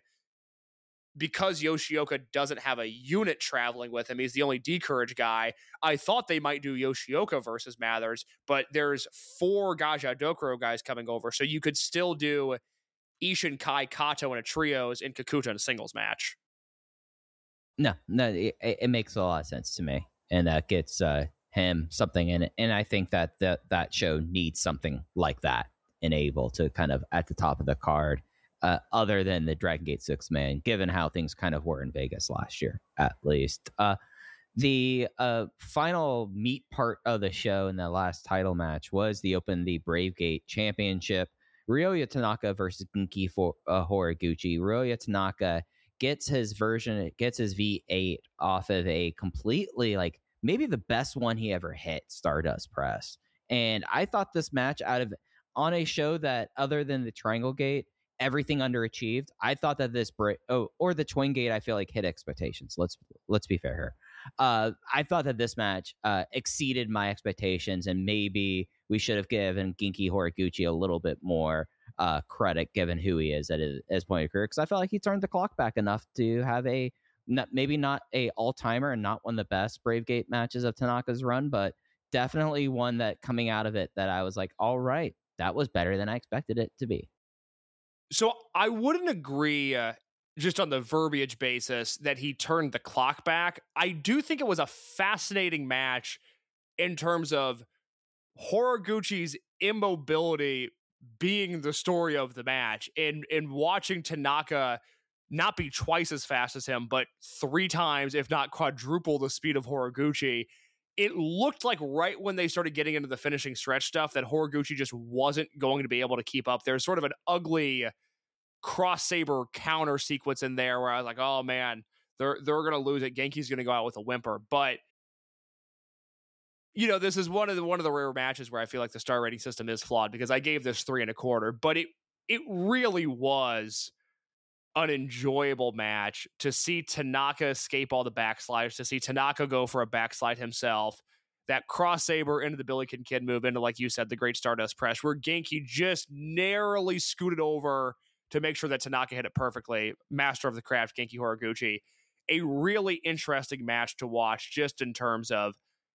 because Yoshioka doesn't have a unit traveling with him. He's the only D-Courage guy. I thought they might do Yoshioka versus Mathers, but there's four Gaja Dokuro guys coming over, so you could still do Ishin, Kai, Kato in a trios and Kakuta in a singles match. No, no, it, it makes a lot of sense to me, and that gets uh, him something in it. And I think that that that show needs something like that enabled to kind of at the top of the card, uh, other than the Dragon Gate six man, given how things kind of were in Vegas last year, at least. Uh, the uh, final meat part of the show in the last title match was the Open the Brave Gate Championship. Ryoya Tanaka versus Genki for uh, Horiguchi. Ryoya Tanaka gets his version, gets his V eight off of a completely, like, maybe the best one he ever hit, Stardust Press. And I thought this match, out of on a show that, other than the Triangle Gate, everything underachieved, I thought that this break, oh, or the Twin Gate, I feel like hit expectations. Let's let's be fair here. Uh, I thought that this match uh, exceeded my expectations, and maybe we should have given Genki Horiguchi a little bit more uh, credit, given who he is at his, his point of career, because I felt like he turned the clock back enough to have a not, maybe not a all timer and not one of the best Brave Gate matches of Tanaka's run, but definitely one that coming out of it that I was like, all right, that was better than I expected it to be. So I wouldn't agree. Uh, just on the verbiage basis that he turned the clock back. I do think it was a fascinating match in terms of Horiguchi's immobility being the story of the match, and, and watching Tanaka not be twice as fast as him, but three times, if not quadruple the speed of Horiguchi. It looked like right when they started getting into the finishing stretch stuff that Horiguchi just wasn't going to be able to keep up. There's sort of an ugly cross saber counter sequence in there where I was like, oh man, they're they're gonna lose it. Genki's gonna go out with a whimper. But you know, this is one of the one of the rare matches where I feel like the star rating system is flawed, because I gave this three and a quarter, but it it really was an enjoyable match to see Tanaka escape all the backsliders, to see Tanaka go for a backslide himself, that cross saber into the Billy Kid move into, like you said, the Great Stardust Press, where Genki just narrowly scooted over to make sure that Tanaka hit it perfectly. Master of the craft, Genki Horiguchi. A really interesting match to watch, just in terms of,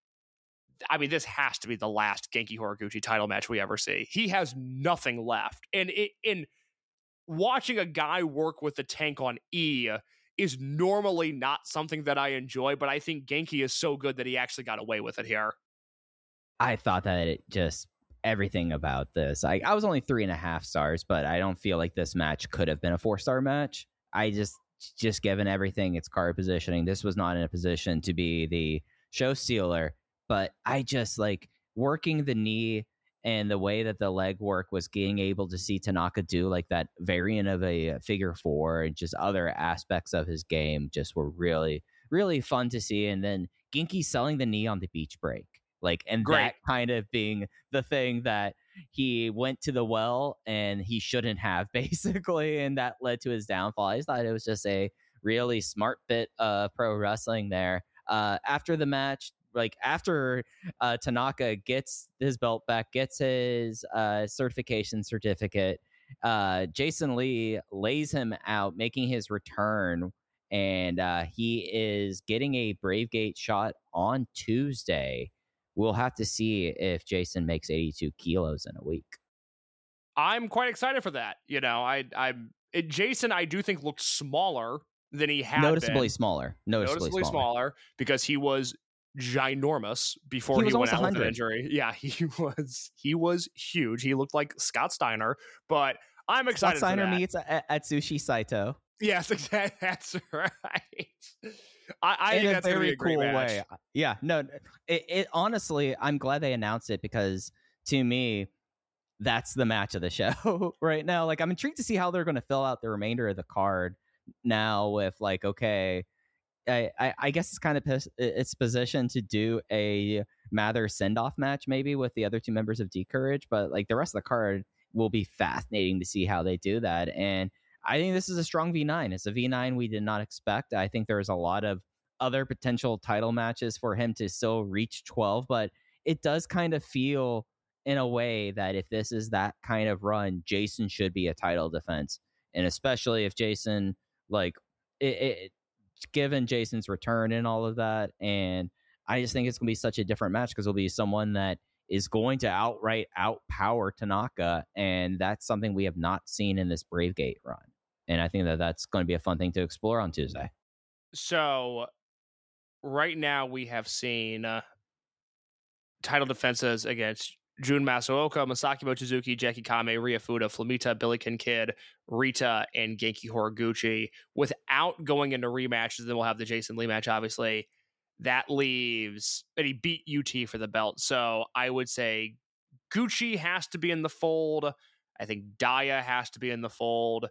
I mean, this has to be the last Genki Horiguchi title match we ever see. He has nothing left. And it, in watching a guy work with the tank on E is normally not something that I enjoy, but I think Genki is so good that he actually got away with it here. I thought that it just, everything about this, I, I was only three and a half stars, but I don't feel like this match could have been a four star match. I just, just given everything, its card positioning, this was not in a position to be the show stealer. But I just like working the knee and the way that the leg work was being able to see Tanaka do like that variant of a figure four, and just other aspects of his game just were really, really fun to see. And then Genki selling the knee on the beach break. Like, and Great. That kind of being the thing that he went to the well and he shouldn't have, basically, and that led to his downfall. I just thought it was just a really smart bit of pro wrestling there. Uh, after the match, like after uh, Tanaka gets his belt back, gets his uh, certification certificate, uh, Jason Lee lays him out, making his return, and uh, he is getting a Brave Gate shot on Tuesday. We'll have to see if Jason makes eighty-two kilos in a week. I'm quite excited for that. You know, I, I'm it, Jason, I do think looked smaller than he had Noticeably been. smaller. Noticeably, Noticeably smaller. smaller because he was ginormous before he, he went out one with an injury. Yeah, he was he was huge. He looked like Scott Steiner, but I'm excited Scott Steiner for that. meets at, at Sushi Saito. Yes, exactly. That's right. I, I think in that's a very gonna be a great cool match. way. Yeah, no, it, it honestly, I'm glad they announced it, because to me, that's the match of the show right now. Like, I'm intrigued to see how they're going to fill out the remainder of the card now with, like, okay, I, I, I guess it's kind of pos- it's positioned to do a Mather send-off match maybe with the other two members of D-Courage, but like the rest of the card will be fascinating to see how they do that. And I think this is a strong V nine. It's a V nine we did not expect. I think there's a lot of other potential title matches for him to still reach twelve, but it does kind of feel in a way that if this is that kind of run, Jason should be a title defense. And especially if Jason, like, it, it given Jason's return and all of that. And I just think it's going to be such a different match, because it'll be someone that is going to outright outpower Tanaka, and that's something we have not seen in this Brave Gate run. And I think that that's going to be a fun thing to explore on Tuesday. So right now we have seen uh, title defenses against Jun Masuoka, Masaki Mochizuki, Jackie Kame, Ria Fuda, Flamita, Billiken Kid, Rita, and Genki Horiguchi without going into rematches. Then we'll have the Jason Lee match, obviously. That leaves, and he beat U T for the belt. So I would say Gucci has to be in the fold. I think Daya has to be in the fold.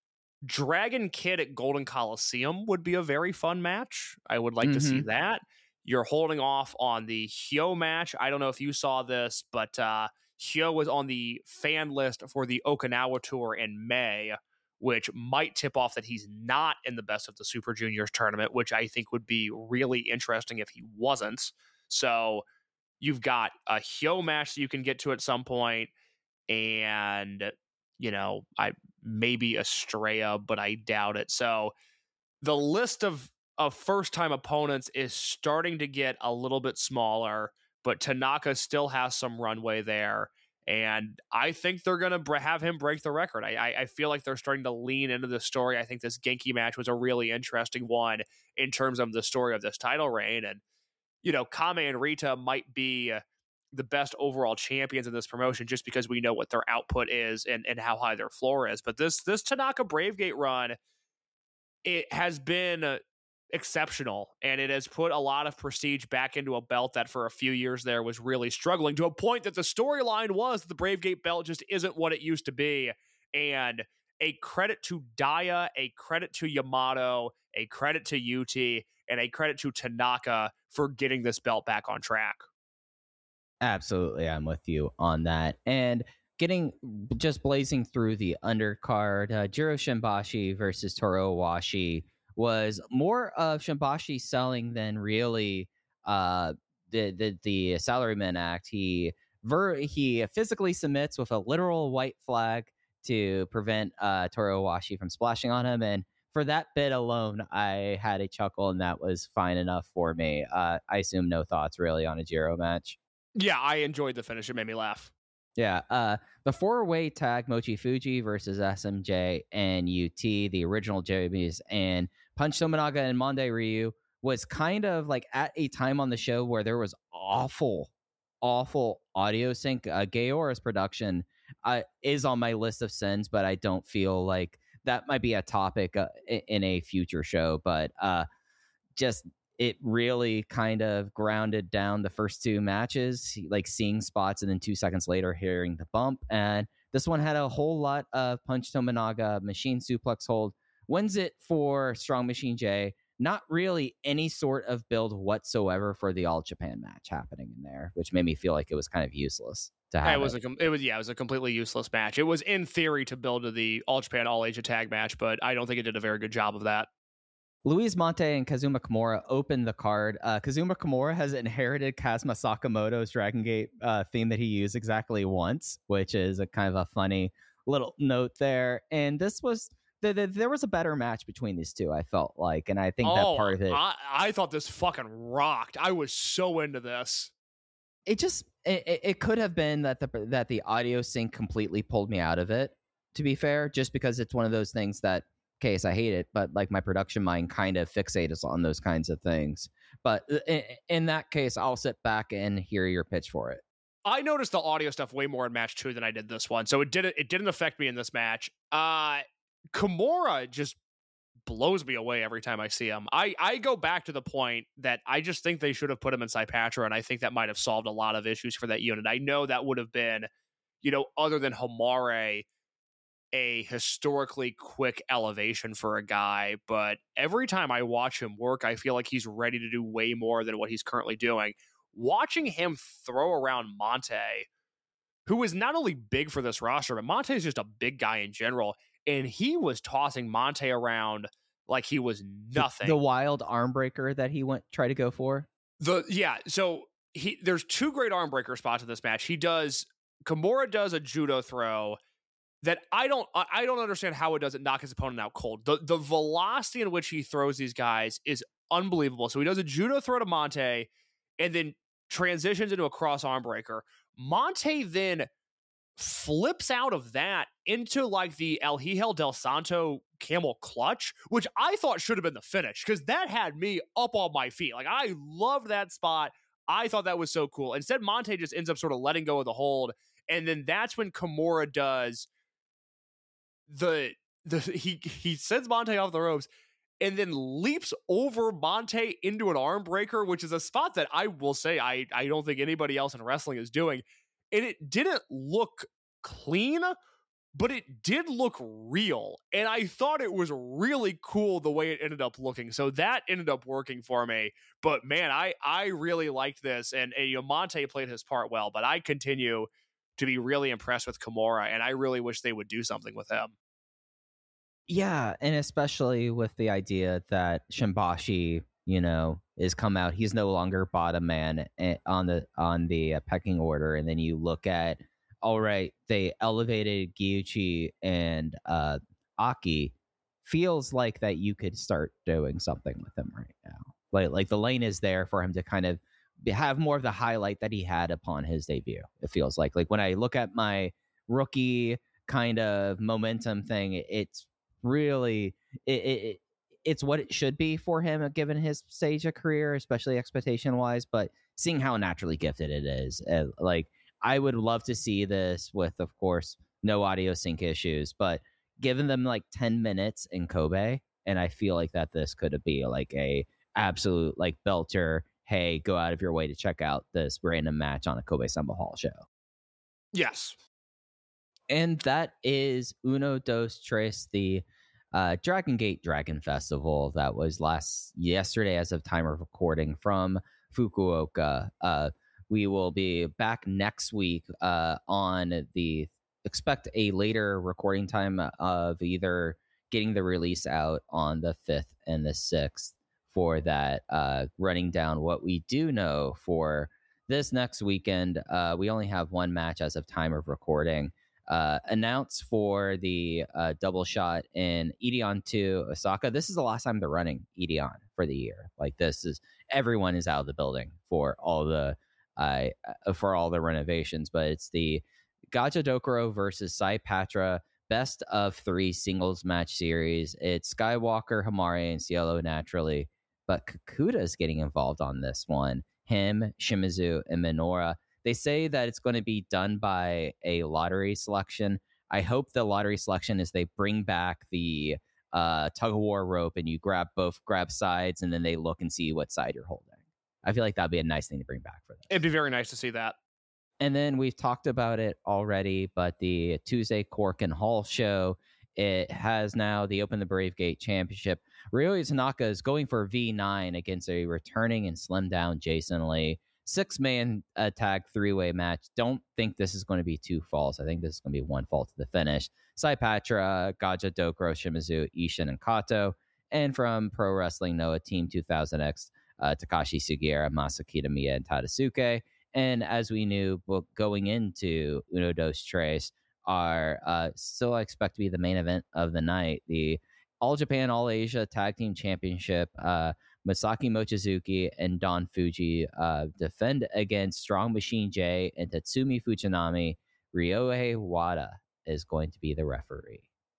Dragon Kid at Golden Coliseum would be a very fun match. I would like mm-hmm. to see that. You're holding off on the Hyo match. I don't know if you saw this, but uh, Hyo was on the fan list for the Okinawa tour in May, which might tip off that he's not in the Best of the Super Juniors tournament, which I think would be really interesting if he wasn't. So you've got a Hyo match that you can get to at some point, and, you know, I maybe Estrella, but I doubt it. So the list of, of first-time opponents is starting to get a little bit smaller, but Tanaka still has some runway there. And I think they're going to have him break the record. I, I I feel like they're starting to lean into the story. I think this Genki match was a really interesting one in terms of the story of this title reign. And, you know, Kame and Rita might be the best overall champions in this promotion just because we know what their output is and, and how high their floor is. But this this Tanaka Bravegate run, it has been exceptional, and it has put a lot of prestige back into a belt that for a few years there was really struggling, to a point that the storyline was that the Bravegate belt just isn't what it used to be. And a credit to Daya, a credit to Yamato, a credit to U T, and a credit to Tanaka for getting this belt back on track. Absolutely, I'm with you on that. And getting just blazing through the undercard, uh, Jiro Shimbashi versus Toru Owashi was more of Shimbashi selling than really uh, the, the the Salaryman act. He ver- he physically submits with a literal white flag to prevent uh, Toru Owashi from splashing on him, and for that bit alone, I had a chuckle, and that was fine enough for me. Uh, I assume no thoughts really on a Jiro match. Yeah, I enjoyed the finish. It made me laugh. Yeah, uh, the four-way tag Mochi Fuji versus S M J and U T, the original J Bs, and Punch Tominaga and Monday Ryu was kind of like at a time on the show where there was awful, awful audio sync. Uh, Gaora's production uh, is on my list of sins, but I don't feel like that might be a topic uh, in a future show. But uh, just it really kind of grounded down the first two matches, like seeing spots and then two seconds later hearing the bump. And this one had a whole lot of Punch Tominaga machine suplex hold. Wins it for Strong Machine J. Not really any sort of build whatsoever for the All Japan match happening in there, which made me feel like it was kind of useless to have. It was it. a it was yeah, it was a completely useless match. It was in theory to build to the All Japan All Asia tag match, but I don't think it did a very good job of that. Luis Monte and Kazuma Kimura opened the card. Uh, Kazuma Kimura has inherited Kazuma Sakamoto's Dragon Gate uh, theme that he used exactly once, which is a kind of a funny little note there. And this was the, the, there was a better match between these two, I felt like, and I think oh, that part of it. I, I thought this fucking rocked. I was so into this. It just it, it could have been that the that the audio sync completely pulled me out of it. To be fair, just because it's one of those things that. Case I hate it, but like my production mind kind of fixates on those kinds of things. But in, in that case, I'll sit back and hear your pitch for it. I noticed the audio stuff way more in match two than I did this one, so it didn't it didn't affect me in this match. Uh, Kimura just blows me away every time I see him. I I go back to the point that I just think they should have put him in Saipatra, and I think that might have solved a lot of issues for that unit. I know that would have been, you know, other than Homare, a historically quick elevation for a guy, but every time I watch him work, I feel like he's ready to do way more than what he's currently doing. Watching him throw around Monte, who is not only big for this roster, but Monte is just a big guy in general, and he was tossing Monte around like he was nothing. The, the wild arm breaker that he went try to go for. The yeah, so he there's two great arm breaker spots in this match. He does Kimura does a judo throw that I don't I don't understand how it doesn't knock his opponent out cold. The the velocity in which he throws these guys is unbelievable. So he does a judo throw to Monte, and then transitions into a cross arm breaker. Monte then flips out of that into like the El Hijo del Santo camel clutch, which I thought should have been the finish because that had me up on my feet. Like, I loved that spot. I thought that was so cool. Instead, Monte just ends up sort of letting go of the hold. And then that's when Kimura does the, the he, he sends Monte off the ropes and then leaps over Monte into an arm breaker, which is a spot that I will say I, I don't think anybody else in wrestling is doing. And it didn't look clean, but it did look real. And I thought it was really cool the way it ended up looking. So that ended up working for me. But man, I, I really liked this. And, and you know, Monte played his part well, but I continue to be really impressed with Kimura, and I really wish they would do something with him. Yeah, and especially with the idea that Shimbashi, you know, is come out. He's no longer bottom man on the on the uh, pecking order. And then you look at, all right, they elevated Gyuchi and uh, Aki. Feels like that you could start doing something with him right now. Like like the lane is there for him to kind of have more of the highlight that he had upon his debut. It feels like like when I look at my rookie kind of momentum thing, it's really it, it it's what it should be for him given his stage of career, especially expectation wise. But seeing how naturally gifted it is, uh, like I would love to see this with, of course, no audio sync issues, but giving them like ten minutes in Kobe, and I feel like that this could be like a absolute like belter. Hey, go out of your way to check out this random match on a Kobe Samba Hall show. Yes. And that is Uno Dos Tres, the uh, Dragon Gate Dragon Festival that was last yesterday as of time of recording from Fukuoka. Uh, we will be back next week uh, on the, expect a later recording time of either getting the release out on the fifth and the sixth for that, uh, running down what we do know for this next weekend. Uh, we only have one match as of time of recording. Uh, announced for the uh, double shot in Edion two Osaka. This is the last time they're running Edion for the year. Like this is everyone is out of the building for all the uh, for all the renovations. But it's the Gaja Dokuro versus Sai Patra best of three singles match series. It's Skywalker, Hamare, and Cielo naturally, but Kakuta is getting involved on this one. Him, Shimizu, and Minoura. They say that it's going to be done by a lottery selection. I hope the lottery selection is they bring back the uh, tug of war rope and you grab both grab sides and then they look and see what side you're holding. I feel like that'd be a nice thing to bring back for them. It'd be very nice to see that. And then we've talked about it already, but the Tuesday Cork and Hall show, it has now the Open the Brave Gate Championship. Ryoya Tanaka is going for V nine against a returning and slim down Jason Lee. Six-man uh, tag three-way match. Don't think this is going to be two falls. I think this is going to be one fall to the finish. Sai Patra, Gaja Dokuro, Shimizu, Ishin, and Kato. And from Pro Wrestling Noah, Team two thousand X, uh, Takashi Sugiura, Masakita Miya, and Tadasuke. And as we knew going into Uno Dos Tres, are uh, still I expect to be the main event of the night. The All Japan, All Asia Tag Team Championship. Uh, Masaki Mochizuki and Don Fuji uh, defend against Strong Machine J and Tatsumi Fujinami. Ryohei Wada is going to be the referee.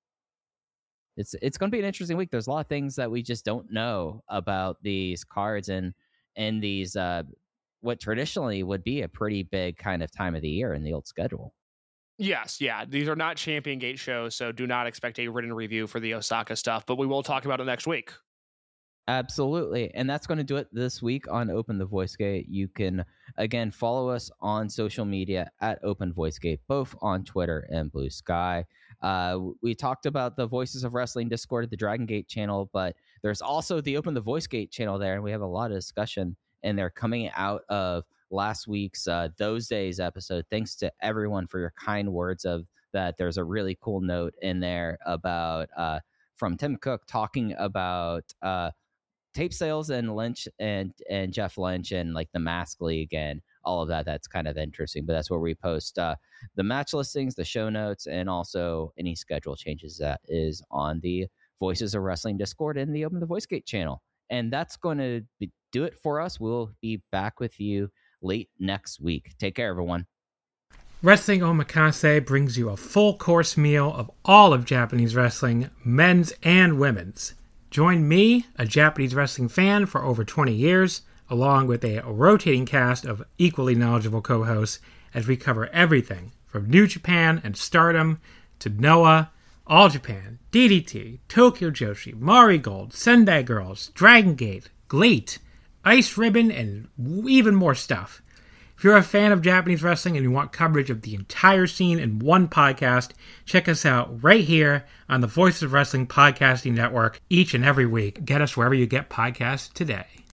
It's it's going to be an interesting week. There's a lot of things that we just don't know about these cards and and these uh, what traditionally would be a pretty big kind of time of the year in the old schedule. Yes, yeah. These are not Champion Gate shows, so do not expect a written review for the Osaka stuff, but we will talk about it next week. Absolutely. And that's going to do it this week on Open the Voice Gate. You can, again, follow us on social media at Open Voice Gate, both on Twitter and Blue Sky. Uh, we talked about the Voices of Wrestling Discord at the Dragon Gate channel, but there's also the Open the Voice Gate channel there, and we have a lot of discussion, and they're coming out of last week's uh, Those Days episode. Thanks to everyone for your kind words of that. There's a really cool note in there about uh, from Tim Cook talking about uh, tape sales and Lynch and and Jeff Lynch and like the Mask League and all of that. That's kind of interesting. But that's where we post uh, the match listings, the show notes, and also any schedule changes that is on the Voices of Wrestling Discord and the Open the Voice Gate channel. And that's going to be, do it for us. We'll be back with you late next week. Take care, everyone. Wrestling Omakase brings you a full course meal of all of Japanese wrestling, men's and women's. Join me, a Japanese wrestling fan for over twenty years, along with a rotating cast of equally knowledgeable co-hosts as we cover everything from New Japan and Stardom to Noah, All Japan, D D T, Tokyo Joshi, Mari Gold, Sendai Girls, Dragon Gate, Glate, Ice Ribbon, and even more stuff. If you're a fan of Japanese wrestling and you want coverage of the entire scene in one podcast, check us out right here on the Voices of Wrestling Podcasting Network each and every week. Get us wherever you get podcasts today.